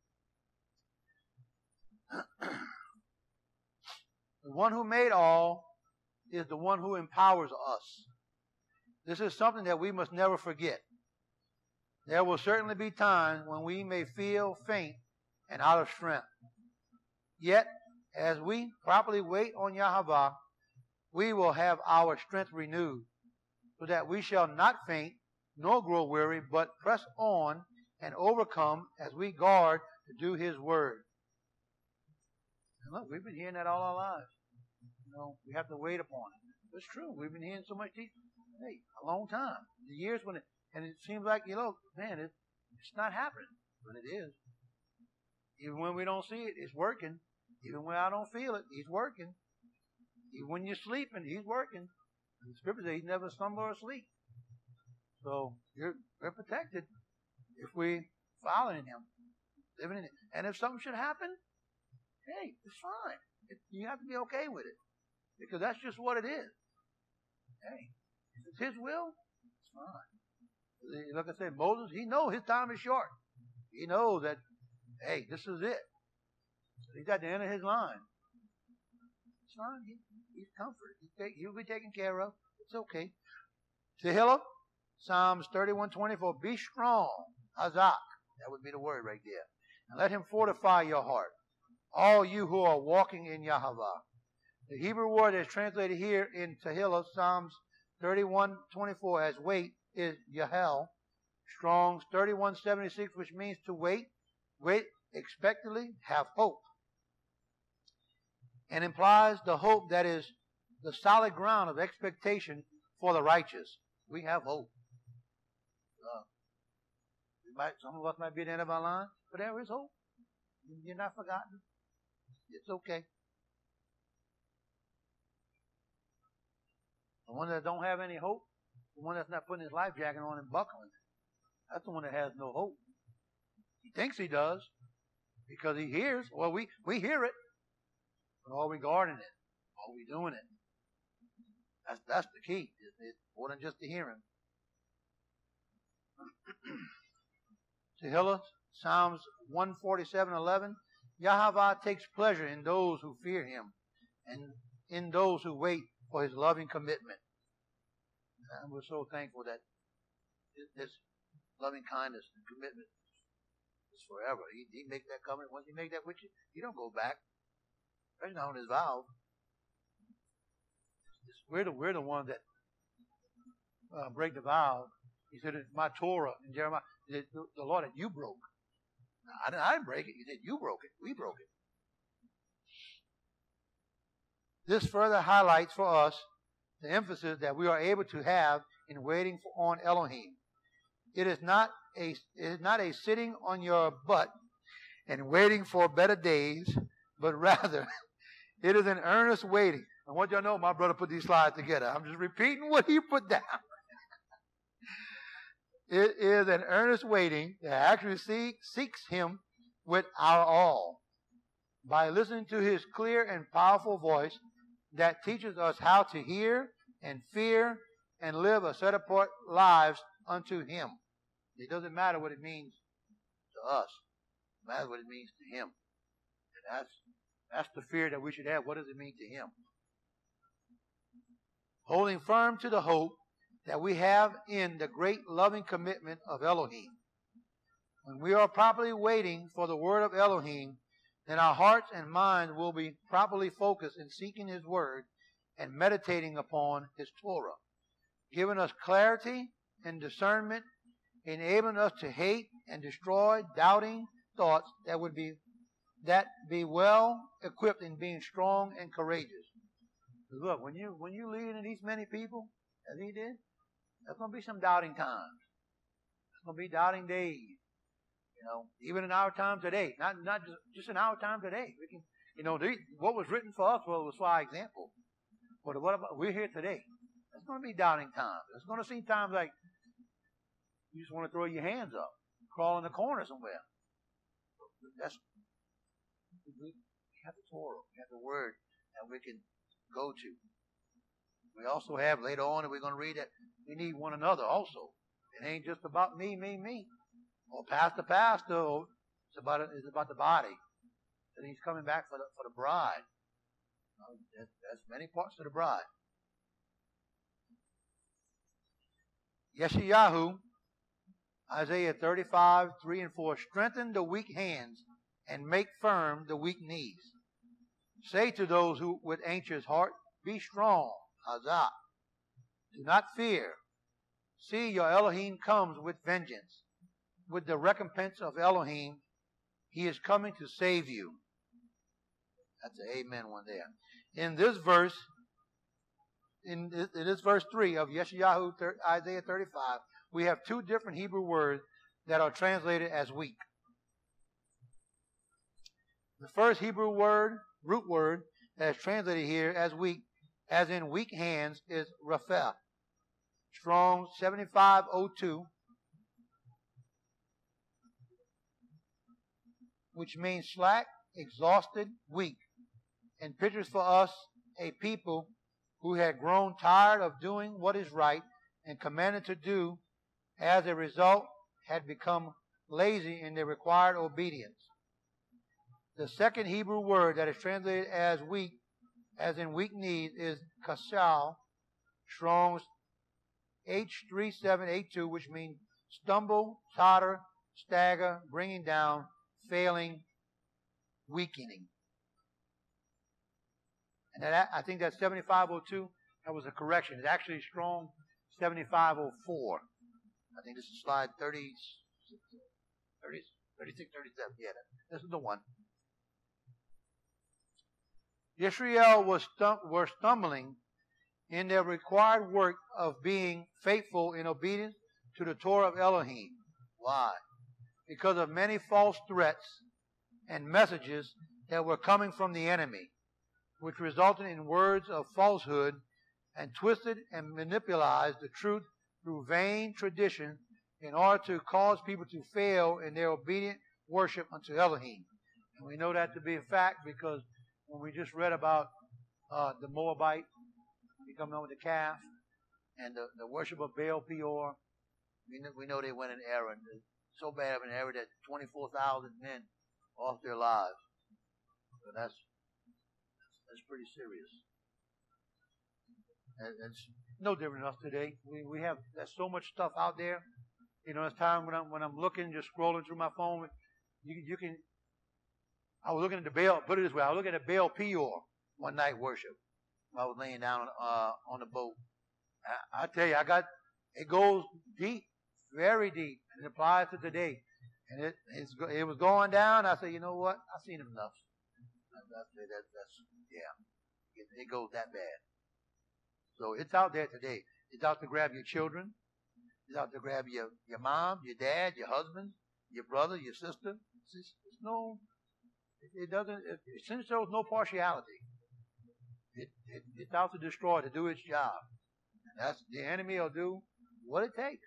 The one who made all is the one who empowers us. This is something that we must never forget. There will certainly be times when we may feel faint and out of strength. Yet, as we properly wait on Yahweh, we will have our strength renewed, so that we shall not faint nor grow weary, but press on and overcome as we guard to do his word. And look, we've been hearing that all our lives. We have to wait upon it. It's true. We've been hearing so much teaching. Hey, a long time. The years and it seems like, man, it's not happening. But it is. Even when we don't see it, it's working. Even when I don't feel it, he's working. Even when you're sleeping, he's working. The scripture says he never slumber or sleep. So we're protected if we following him, living in it. And if something should happen, hey, it's fine. You have to be okay with it. Because that's just what it is. Hey, if it's his will, it's fine. Like I said, Moses, he knows his time is short. He knows that, hey, this is it. He's at the end of his line. It's fine. He's comforted. He'll be taken care of. It's okay. Tehillah, Psalms 31:24. Be strong. Hazak. That would be the word right there. And let him fortify your heart. All you who are walking in Yahweh. The Hebrew word that's translated here in Tehillah, Psalms 31:24 as wait is Yahel. Strong's 31:76, which means to wait. Wait expectantly, have hope. And implies the hope that is the solid ground of expectation for the righteous. We have hope. Some of us might be at the end of our line, but there is hope. You're not forgotten. It's okay. The one that don't have any hope, the one that's not putting his life jacket on and buckling, that's the one that has no hope. He thinks he does because he hears. Well, we hear it, but are we guarding it? Are we doing it? That's the key. It's more than just the hearing. Tehillah, Psalms 147:11. Yahweh takes pleasure in those who fear him and in those who wait for his loving commitment. And we're so thankful that this loving kindness and commitment is forever. He makes that covenant. Once he makes that with you, he don't go back. Especially not on his vow. We're the ones that break the vow. He said, it's my Torah in Jeremiah. The law that you broke. I didn't break it. He said, you broke it. We broke it. This further highlights for us the emphasis that we are able to have in waiting on Elohim. It is not a sitting on your butt and waiting for better days, but rather it is an earnest waiting. I want y'all to know my brother put these slides together. I'm just repeating what he put down. It is an earnest waiting that actually seeks him with our all. By listening to his clear and powerful voice that teaches us how to hear and fear and live a set apart lives unto him. It doesn't matter what it means to us. It matters what it means to him. That's the fear that we should have. What does it mean to him? Holding firm to the hope that we have in the great loving commitment of Elohim. When we are properly waiting for the word of Elohim, then our hearts and minds will be properly focused in seeking his word and meditating upon his Torah, giving us clarity and discernment, enabling us to hate and destroy doubting thoughts that be well equipped in being strong and courageous. Look, when you lead in these many people, as he did, there's going to be some doubting times. There's going to be doubting days. You know, even in our time today, not just in our time today. We can, you know, what was written for us was for our example. But what about we're here today? There's going to be doubting times. There's going to seem times like you just want to throw your hands up, crawl in the corner somewhere. We have the Torah, we have the word that we can go to. We also have later on, and we're going to read that we need one another also. It ain't just about me, or pastor. It's about the body. And he's coming back for the bride. There's many parts to the bride. Yeshayahu, Isaiah 35, 3 and 4, strengthen the weak hands and make firm the weak knees. Say to those who with anxious heart, be strong, Hazah. Do not fear. See, your Elohim comes with vengeance. With the recompense of Elohim, he is coming to save you. That's an amen one there. In this verse, in this verse 3 of Yeshayahu, Isaiah 35, we have two different Hebrew words that are translated as weak. The first Hebrew word, root word, that is translated here as weak, as in weak hands, is Rapha. Strong's 7502, which means slack, exhausted, weak, and pictures for us a people who had grown tired of doing what is right and commanded to do, as a result, had become lazy in their required obedience. The second Hebrew word that is translated as weak, as in weak knees, is kashal, Strong's H3782, which means stumble, totter, stagger, bringing down, failing, weakening. And that, I think that 7502, that was a correction. It's actually Strong 7504. I think this is slide 36, 37. Yeah, this is the one. Israel were stumbling in their required work of being faithful in obedience to the Torah of Elohim. Why? Because of many false threats and messages that were coming from the enemy, which resulted in words of falsehood and twisted and manipulated the truth through vain tradition in order to cause people to fail in their obedient worship unto Elohim. And we know that to be a fact because when we just read about the Moabite, he coming on with the calf, and the worship of Baal Peor, we know they went in error. So bad of an error that 24,000 men lost their lives. So that's pretty serious. It's no different than us today. There's so much stuff out there. You know, it's time when I'm looking, just scrolling through my phone, you can. I was looking at the Baal. Put it this way: I was looking at Baal Peor one night worship. I was laying down on the boat. I tell you, it goes deep, very deep, and it applies to today. And it was going down. I said, you know what? I've seen enough. It goes that bad. So it's out there today. It's out to grab your children. It's out to grab your mom, your dad, your husband, your brother, your sister. Since there was no partiality, it's out to destroy, to do its job. And that's the enemy will do what it takes.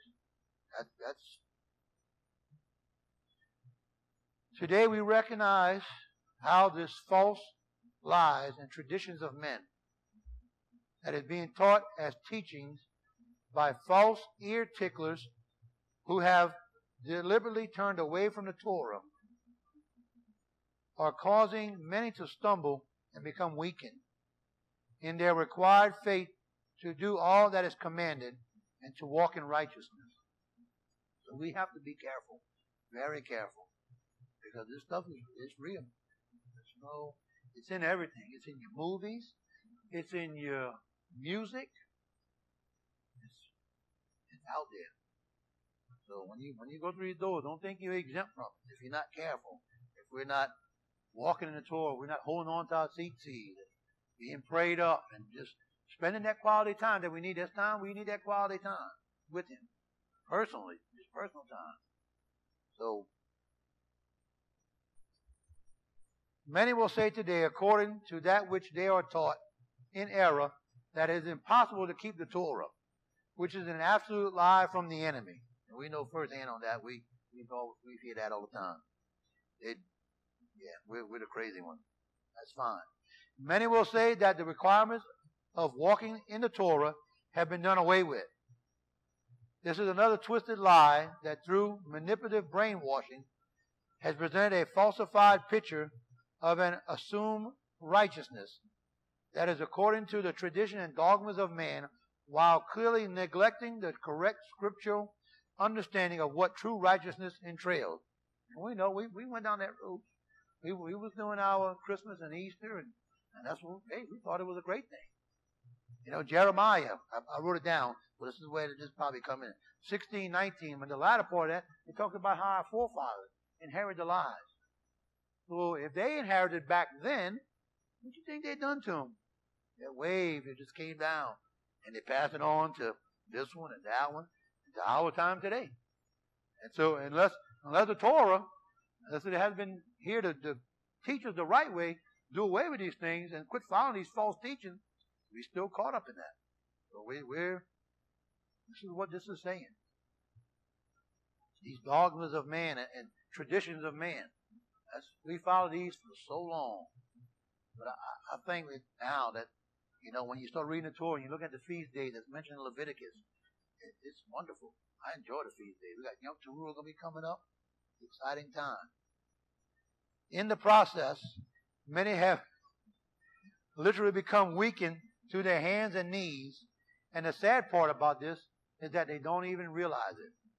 Today we recognize how this false lies and traditions of men that is being taught as teachings by false ear ticklers who have deliberately turned away from the Torah are causing many to stumble and become weakened in their required faith to do all that is commanded and to walk in righteousness. So we have to be careful, very careful, because this stuff is real. It's in everything. It's in your movies. It's in your music. It's out there. So when you go through these doors, don't think you're exempt from it. If you're not careful, if we're not walking in the Torah, we're not holding on to our seat, being prayed up, and just spending that quality time that we need. This time we need that quality time with Him, personally, just personal time. So many will say today, according to that which they are taught in error, that it is impossible to keep the Torah, which is an absolute lie from the enemy. And we know firsthand on that. We hear that all the time. We're the crazy ones. That's fine. Many will say that the requirements of walking in the Torah have been done away with. This is another twisted lie that through manipulative brainwashing has presented a falsified picture of an assumed righteousness that is according to the tradition and dogmas of man, while clearly neglecting the correct scriptural understanding of what true righteousness entails. And we know we went down that road. We was doing our Christmas and Easter, and that's what we thought it was a great thing. You know, Jeremiah, I wrote it down, but this is where it just probably come in. 16:19, when the latter part of that, it talks about how our forefathers inherited the lies. So if they inherited back then, what do you think they done to them? That wave, it just came down, and they passed it on to this one and that one, to our time today. And so unless the Torah, unless it has been here to teach us the right way, do away with these things and quit following these false teachings, we're still caught up in that. So this is what this is saying. These dogmas of man and traditions of man. We follow these for so long. But I think now that, when you start reading the Torah and you look at the feast days that's mentioned in Leviticus, it's wonderful. I enjoy the feast days. We got Yom Teruah going to be coming up. Exciting time. In the process, many have literally become weakened to their hands and knees. And the sad part about this is that they don't even realize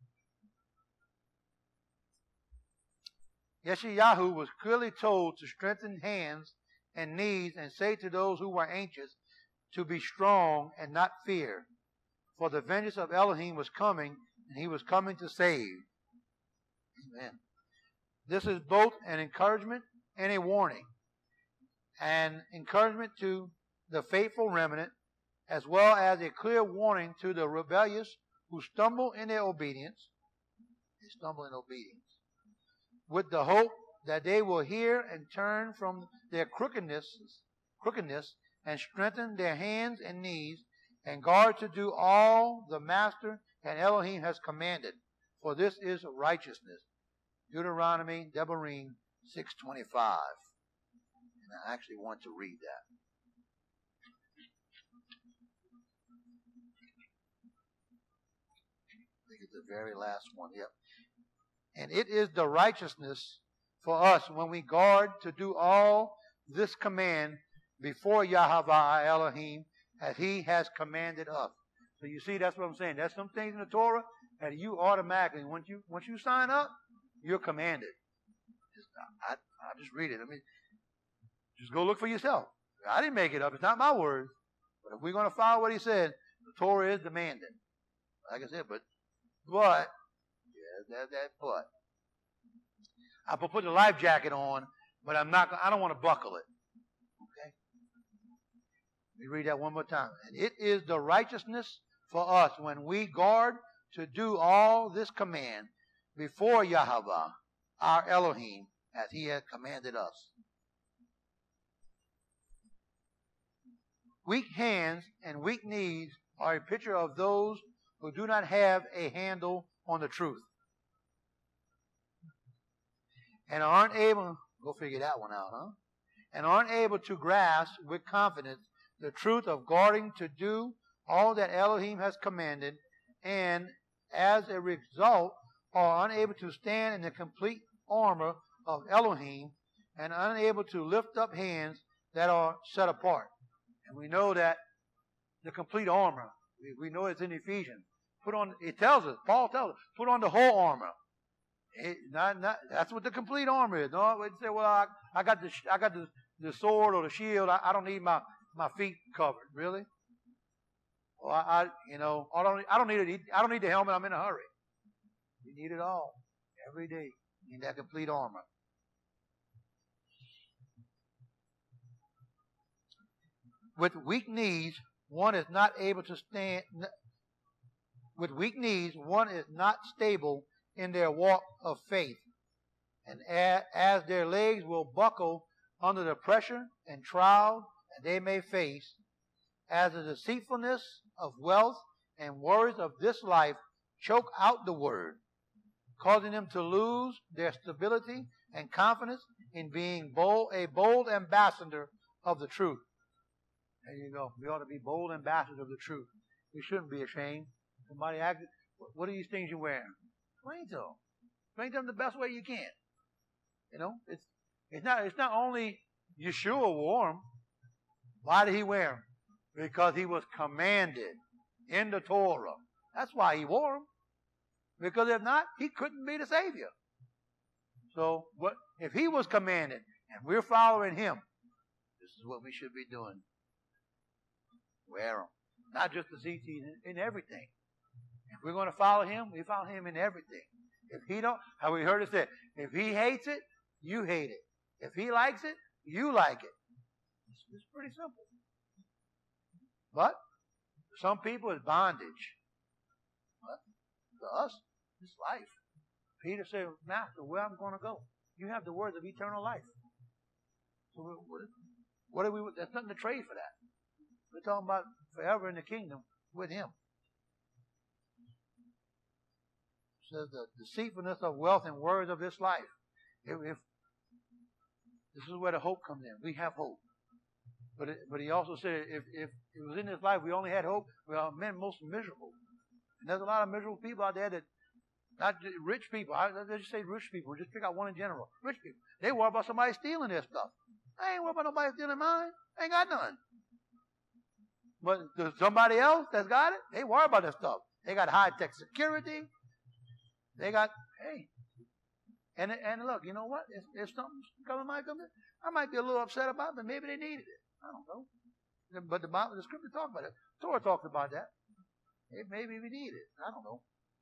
it. Yeshayahu was clearly told to strengthen hands and knees and say to those who were anxious to be strong and not fear. For the vengeance of Elohim was coming, and He was coming to save. Amen. This is both an encouragement and a warning. An encouragement to the faithful remnant, as well as a clear warning to the rebellious who stumble in their obedience. They stumble in obedience. With the hope that they will hear and turn from their crookedness and strengthen their hands and knees and guard to do all the Master and Elohim has commanded. For this is righteousness. Deuteronomy, Devarim 6:25. And I actually want to read that. I think it's the very last one. Yep. And it is the righteousness for us when we guard to do all this command before Yahweh our Elohim as He has commanded us. So you see, that's what I'm saying. There's some things in the Torah that you automatically, once you sign up, you're commanded. I just read it. I mean, just go look for yourself. I didn't make it up. It's not my words. But if we're going to follow what He said, the Torah is demanding. Like I said, but that but. I will put the life jacket on, but I don't want to buckle it. Okay? Let me read that one more time. And it is the righteousness for us when we guard to do all this command before Yahweh, our Elohim, as He has commanded us. Weak hands and weak knees are a picture of those who do not have a handle on the truth. And aren't able, go figure that one out, huh? And aren't able to grasp with confidence the truth of guarding to do all that Elohim has commanded, and as a result are unable to stand in the complete armor of Elohim and unable to lift up hands that are set apart. And we know that the complete armor, we know it's in Ephesians. It tells us, Paul tells us, put on the whole armor. That's what the complete armor is. No, we say, well, I got the sword or the shield. I don't need my feet covered. Really? Well, I don't need it. I don't need the helmet. I'm in a hurry. You need it all every day. You need that complete armor. With weak knees, one is not able to stand. With weak knees, one is not stable in their walk of faith, and as their legs will buckle under the pressure and trial that they may face, as the deceitfulness of wealth and worries of this life choke out the word, causing them to lose their stability and confidence in being a bold ambassador of the truth. There you go. We ought to be bold ambassadors of the truth. We shouldn't be ashamed. Somebody asks, what are these things you're wearing? Explain to them. Explain to them the best way you can. You know, it's not only Yeshua wore them. Why did he wear them? Because he was commanded in the Torah. That's why he wore them. Because if not, he couldn't be the Savior. So if he was commanded and we're following him, this is what we should be doing. Wear them. Not just the CTs, in everything. If we're going to follow him, we follow him in everything. If he don't, how we heard it said, if he hates it, you hate it. If he likes it, you like it. It's pretty simple. But for some people, it's bondage. But to us, it's life. Peter said, Master, where I'm going to go? You have the words of eternal life. So what are we? There's nothing to trade for that. We're talking about forever in the kingdom with him. It says the deceitfulness of wealth and worries of this life. If this is where the hope comes in. We have hope. But he also said if it was in this life we only had hope, we are men most miserable. And there's a lot of miserable people out there that, not just rich people. Let's just say rich people. Just pick out one in general. Rich people. They worry about somebody stealing their stuff. I ain't worried about nobody stealing mine. I ain't got none. But there's somebody else that's got it, they worry about that stuff. They got high-tech security. They got, hey. And look, you know what? If something might come in, I might be a little upset about it, but maybe they needed it. I don't know. But the scripture talks about it. Torah talks about that. Maybe we need it. I don't know.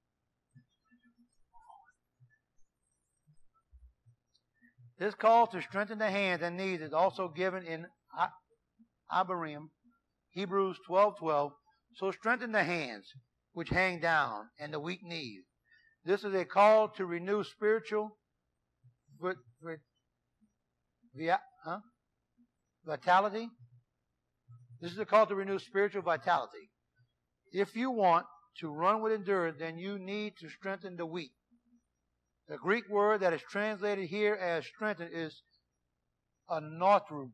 This call to strengthen the hands and knees is also given in Abarim, Hebrews 12:12. So strengthen the hands which hang down and the weak knees. This is a call to renew spiritual vitality. This is a call to renew spiritual vitality. If you want to run with endurance, then you need to strengthen the weak. The Greek word that is translated here as strengthen is anoto.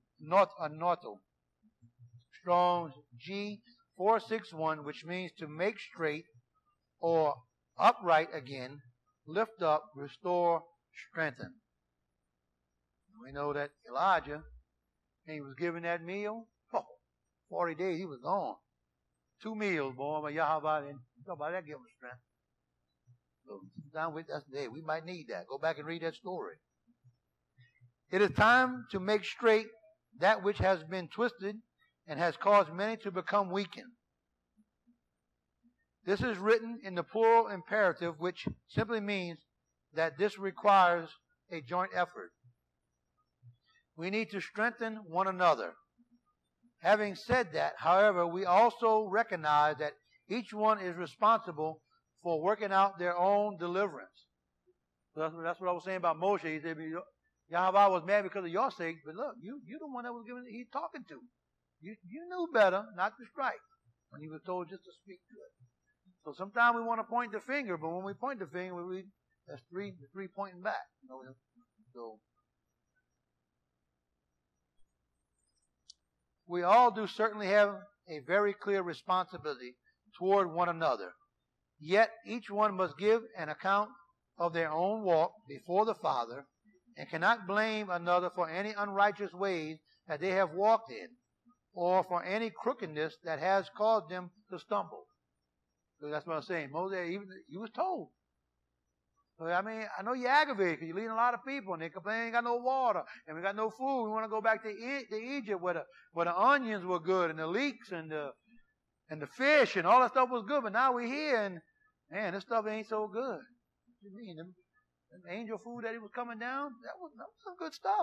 Strong's G461, which means to make straight or upright again, lift up, restore, strengthen. We know that Elijah, when he was given that meal, 40 days he was gone. 2 meals, boy, by Yahweh, and talk about that, give him strength. So down with us today, we might need that. Go back and read that story. It is time to make straight that which has been twisted and has caused many to become weakened. This is written in the plural imperative, which simply means that this requires a joint effort. We need to strengthen one another. Having said that, however, we also recognize that each one is responsible for working out their own deliverance. So that's what I was saying about Moshe. He said, Yahweh was mad because of your sake, but look, you're the one that was given, he's talking to. You knew better not to strike when you were told just to speak to it. So sometimes we want to point the finger, but when we point the finger, that's three pointing back. So we all do certainly have a very clear responsibility toward one another. Yet each one must give an account of their own walk before the Father and cannot blame another for any unrighteous ways that they have walked in, or for any crookedness that has caused them to stumble. So that's what I'm saying. Moses, even he was told. So, I mean, I know you're aggravated because you're leading a lot of people and they complain ain't got no water and we got no food. We want to go back to Egypt where the onions were good and the leeks and the fish and all that stuff was good. But now we're here and, man, this stuff ain't so good. What do you mean? Them angel food that he was coming down, that was some good stuff.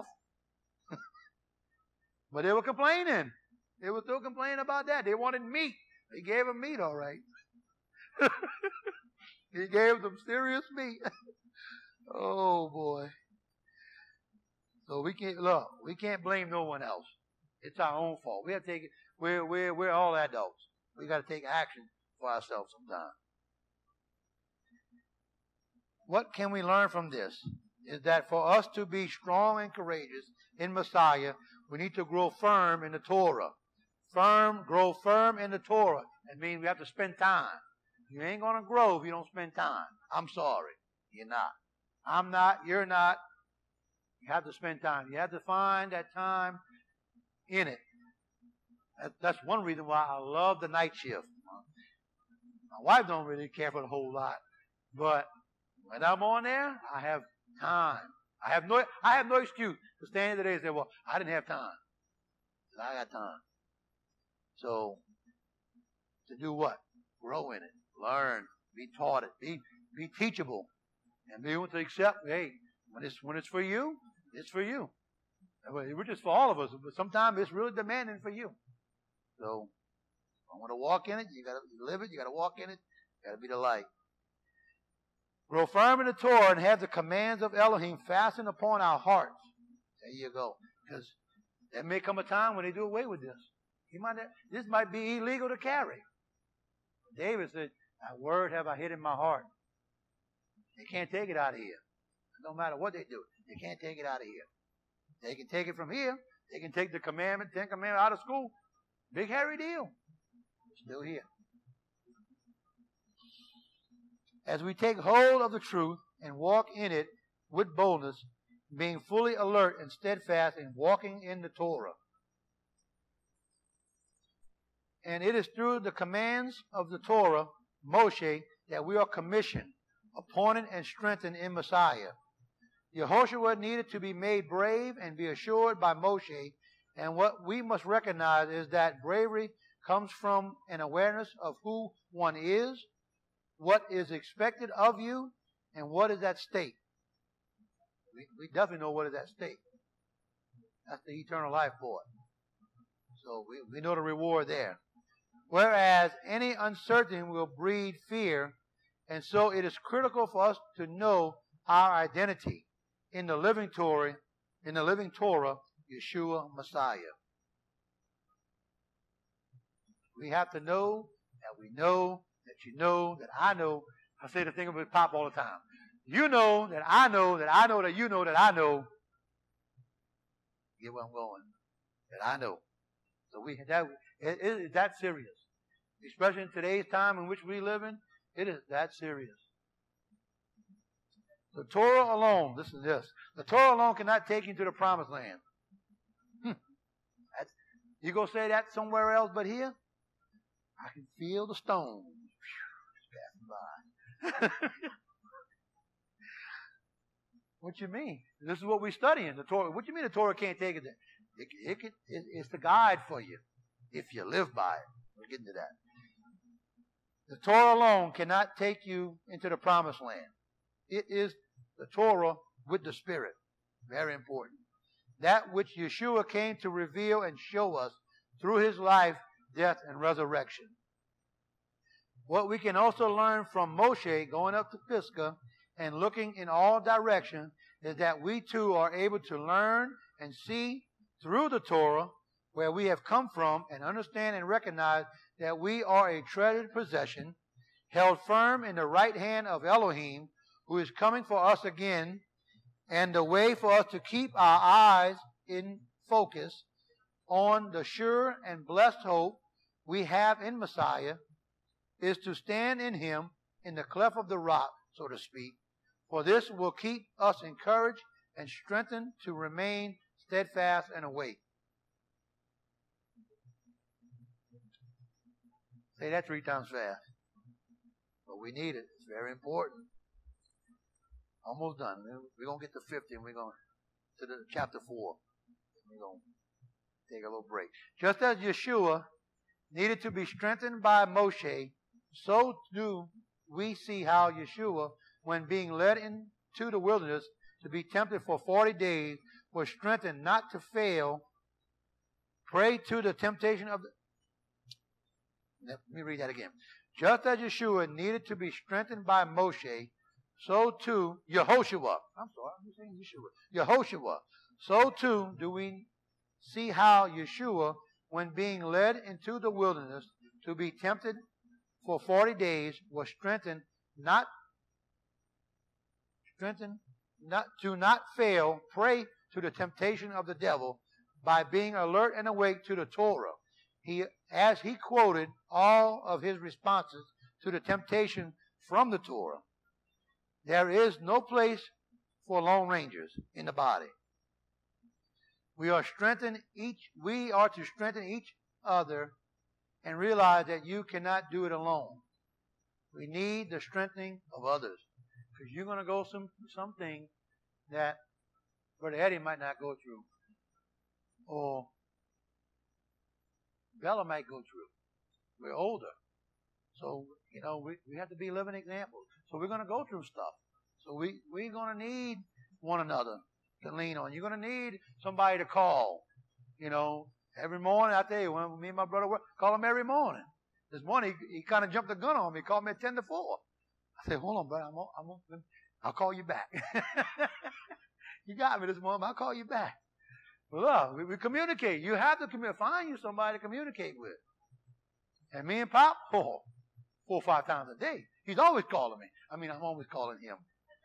But they were complaining. They were still complaining about that. They wanted meat. He gave them meat, all right. He gave them serious meat. Oh, boy. So we can't blame no one else. It's our own fault. We have to take it. We're all adults. We got to take action for ourselves sometime. What can we learn from this? Is that for us to be strong and courageous in Messiah, we need to grow firm in the Torah. Grow firm in the Torah. That means we have to spend time. You ain't going to grow if you don't spend time. I'm sorry. You're not. I'm not. You're not. You have to spend time. You have to find that time in it. That's one reason why I love the night shift. My wife don't really care for the whole lot. But when I'm on there, I have time. I have no excuse to stand here today and say, well, I didn't have time. I got time. So, to do what? Grow in it. Learn. Be taught it. Be teachable. And be able to accept, hey, when it's for you, it's for you. It's just for all of us. But sometimes it's really demanding for you. So, I want to walk in it. You got to live it. You got to walk in it. You got to be the light. Grow firm in the Torah and have the commands of Elohim fastened upon our hearts. There you go. Because there may come a time when they do away with this. This might be illegal to carry. David said, "Thy word have I hid in my heart." They can't take it out of here. No matter what they do, they can't take it out of here. They can take it from here. They can take the Ten Commandments out of school. Big hairy deal. Still here. As we take hold of the truth and walk in it with boldness, being fully alert and steadfast in walking in the Torah. And it is through the commands of the Torah, Moshe, that we are commissioned, appointed, and strengthened in Messiah. Yehoshua needed to be made brave and be assured by Moshe, and what we must recognize is that bravery comes from an awareness of who one is, what is expected of you, and what is at stake. We definitely know what is at stake. That's the eternal life for it. So we know the reward there. Whereas any uncertainty will breed fear, and so it is critical for us to know our identity in the living Torah, Yeshua Messiah. We have to know that we know that you know that I know. I say the thing with Pop all the time. You know that I know that I know that you know that I know. Get where I'm going? That I know. So it is that serious. Especially in today's time in which we live in, it is that serious. The Torah alone, listen to this. The Torah alone cannot take you to the promised land. You go say that somewhere else but here? I can feel the stones passing by. What you mean? This is what we're studying. The Torah. What you mean the Torah can't take it there? It's the guide for you if you live by it. We'll get into that. The Torah alone cannot take you into the promised land. It is the Torah with the Spirit. Very important. That which Yeshua came to reveal and show us through his life, death, and resurrection. What we can also learn from Moshe going up to Pisgah and looking in all directions is that we too are able to learn and see through the Torah where we have come from and understand and recognize that we are a treasured possession held firm in the right hand of Elohim, who is coming for us again, and the way for us to keep our eyes in focus on the sure and blessed hope we have in Messiah is to stand in him in the cleft of the rock, so to speak, for this will keep us encouraged and strengthened to remain steadfast and awake. Say that 3 times fast. But we need it. It's very important. Almost done. We're going to get to 50 and we're going to the chapter 4. We're going to take a little break. Just as Yeshua needed to be strengthened by Moshe, so do we see how Yeshua, when being led into the wilderness to be tempted for 40 days, was strengthened not to fail, prey to the temptation of the... Let me read that again. Just as Yeshua needed to be strengthened by Moshe, so too, Yehoshua, Yehoshua, so too do we see how Yeshua, when being led into the wilderness to be tempted for 40 days, was strengthened not to not fail, prey to the temptation of the devil by being alert and awake to the Torah. As he quoted all of his responses to the temptation from the Torah. There is no place for Lone Rangers in the body. We are to strengthen each other and realize that you cannot do it alone. We need the strengthening of others. Because you're going to go something that Brother Eddie might not go through. Or Bella might go through. We're older. So, we have to be living examples. So we're going to go through stuff. So we're going to need one another to lean on. You're going to need somebody to call. Every morning, I tell you, when me and my brother work, call him every morning. This morning, he kind of jumped the gun on me. He called me at 10 to 4. I said, hold on, brother. I'll call you back. You got me this morning, but I'll call you back. Well, we communicate. You have to find you somebody to communicate with. And me and Pop, 4 or 5 times a day. He's always calling me. I'm always calling him.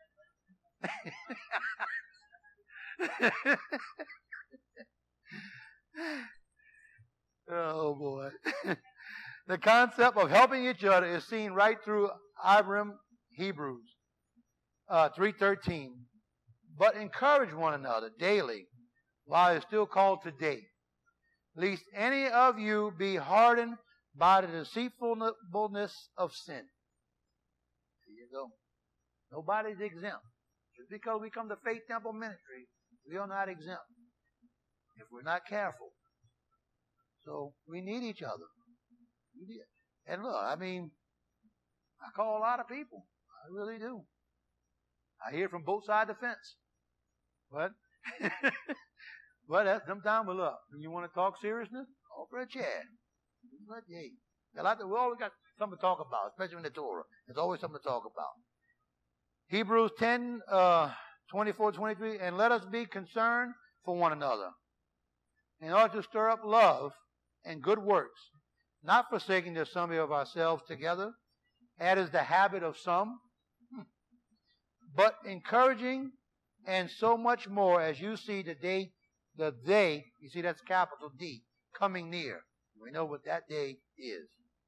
Oh, boy. The concept of helping each other is seen right through Abraham Hebrews 3:13. But encourage one another daily while it's still called today, lest any of you be hardened by the deceitfulness of sin. There you go. Nobody's exempt. Just because we come to Faith Temple Ministry, we are not exempt if we're not careful. So we need each other. And look, I call a lot of people. I really do. I hear from both sides of the fence. But that's sometimes, look, when you want to talk seriousness, offer a chair. But hey, we always got something to talk about, especially in the Torah. There's always something to talk about. Hebrews 10, 24, 23, and let us be concerned for one another, in order to stir up love and good works, not forsaking the assembly of ourselves together, as is the habit of some, but encouraging, and so much more as you see the day, you see that's capital D, coming near. We know what that day is.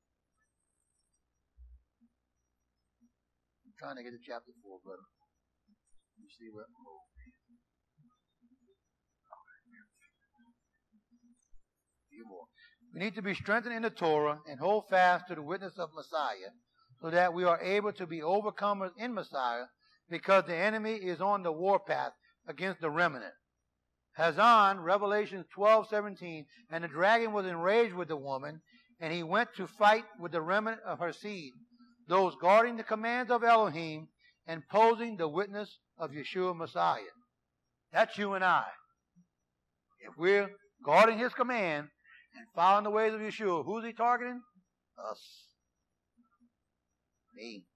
I'm trying to get to chapter 4, brother. You see what? Few more. We need to be strengthened in the Torah and hold fast to the witness of Messiah, so that we are able to be overcomers in Messiah, because the enemy is on the warpath against the remnant. Hazan, Revelation 12:17, and the dragon was enraged with the woman, and he went to fight with the remnant of her seed, those guarding the commands of Elohim and posing the witness of Yeshua Messiah. That's you and I. If we're guarding his command and following the ways of Yeshua, who's he targeting? Us. Me.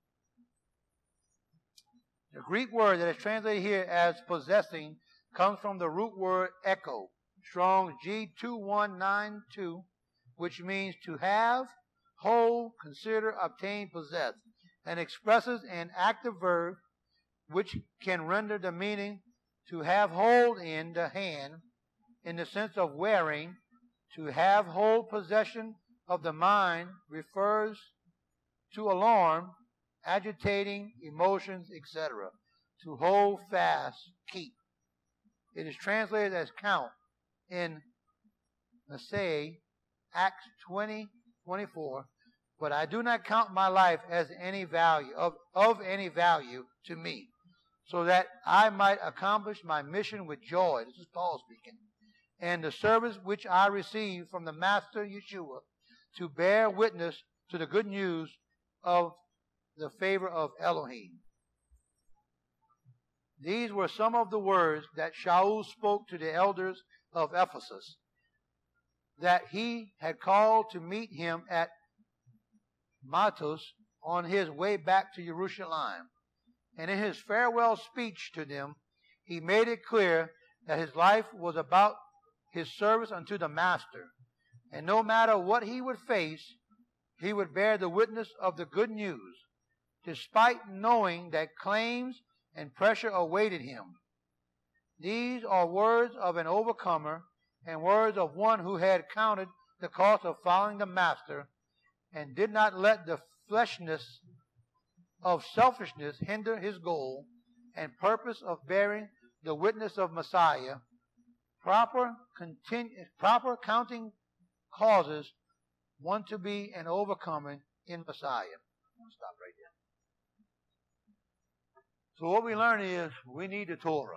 The Greek word that is translated here as possessing comes from the root word echo, Strong's G2192, which means to have, hold, consider, obtain, possess, and expresses an active verb which can render the meaning to have hold in the hand in the sense of wearing. To have hold possession of the mind refers to alarm, agitating emotions, etc. To hold fast, keep. It is translated as count in Messiah, Acts 20:24. But I do not count my life as any value of any value to me, so that I might accomplish my mission with joy. This is Paul speaking. And the service which I received from the Master Yeshua to bear witness to the good news of the favor of Elohim. These were some of the words that Shaul spoke to the elders of Ephesus, that he had called to meet him at Matus on his way back to Jerusalem. And in his farewell speech to them, he made it clear that his life was about his service unto the Master. And no matter what he would face, he would bear the witness of the good news, despite knowing that claims and pressure awaited him. These are words of an overcomer and words of one who had counted the cost of following the Master and did not let the fleshness of selfishness hinder his goal and purpose of bearing the witness of Messiah. Proper counting causes one to be an overcomer in Messiah. I'm going to stop right there. So what we learn is we need the Torah.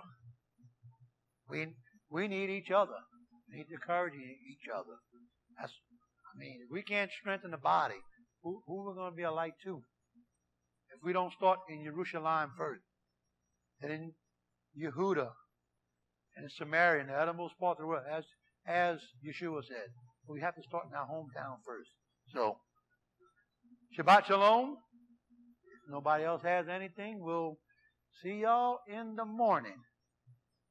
We need each other. We need to encourage each other. If we can't strengthen the body, who are we going to be a light to? If we don't start in Jerusalem first, and in Yehuda, and in Samaria, and the uttermost part of the world, as Yeshua said, we have to start in our hometown first. So, Shabbat Shalom. If nobody else has anything, we'll see y'all in the morning.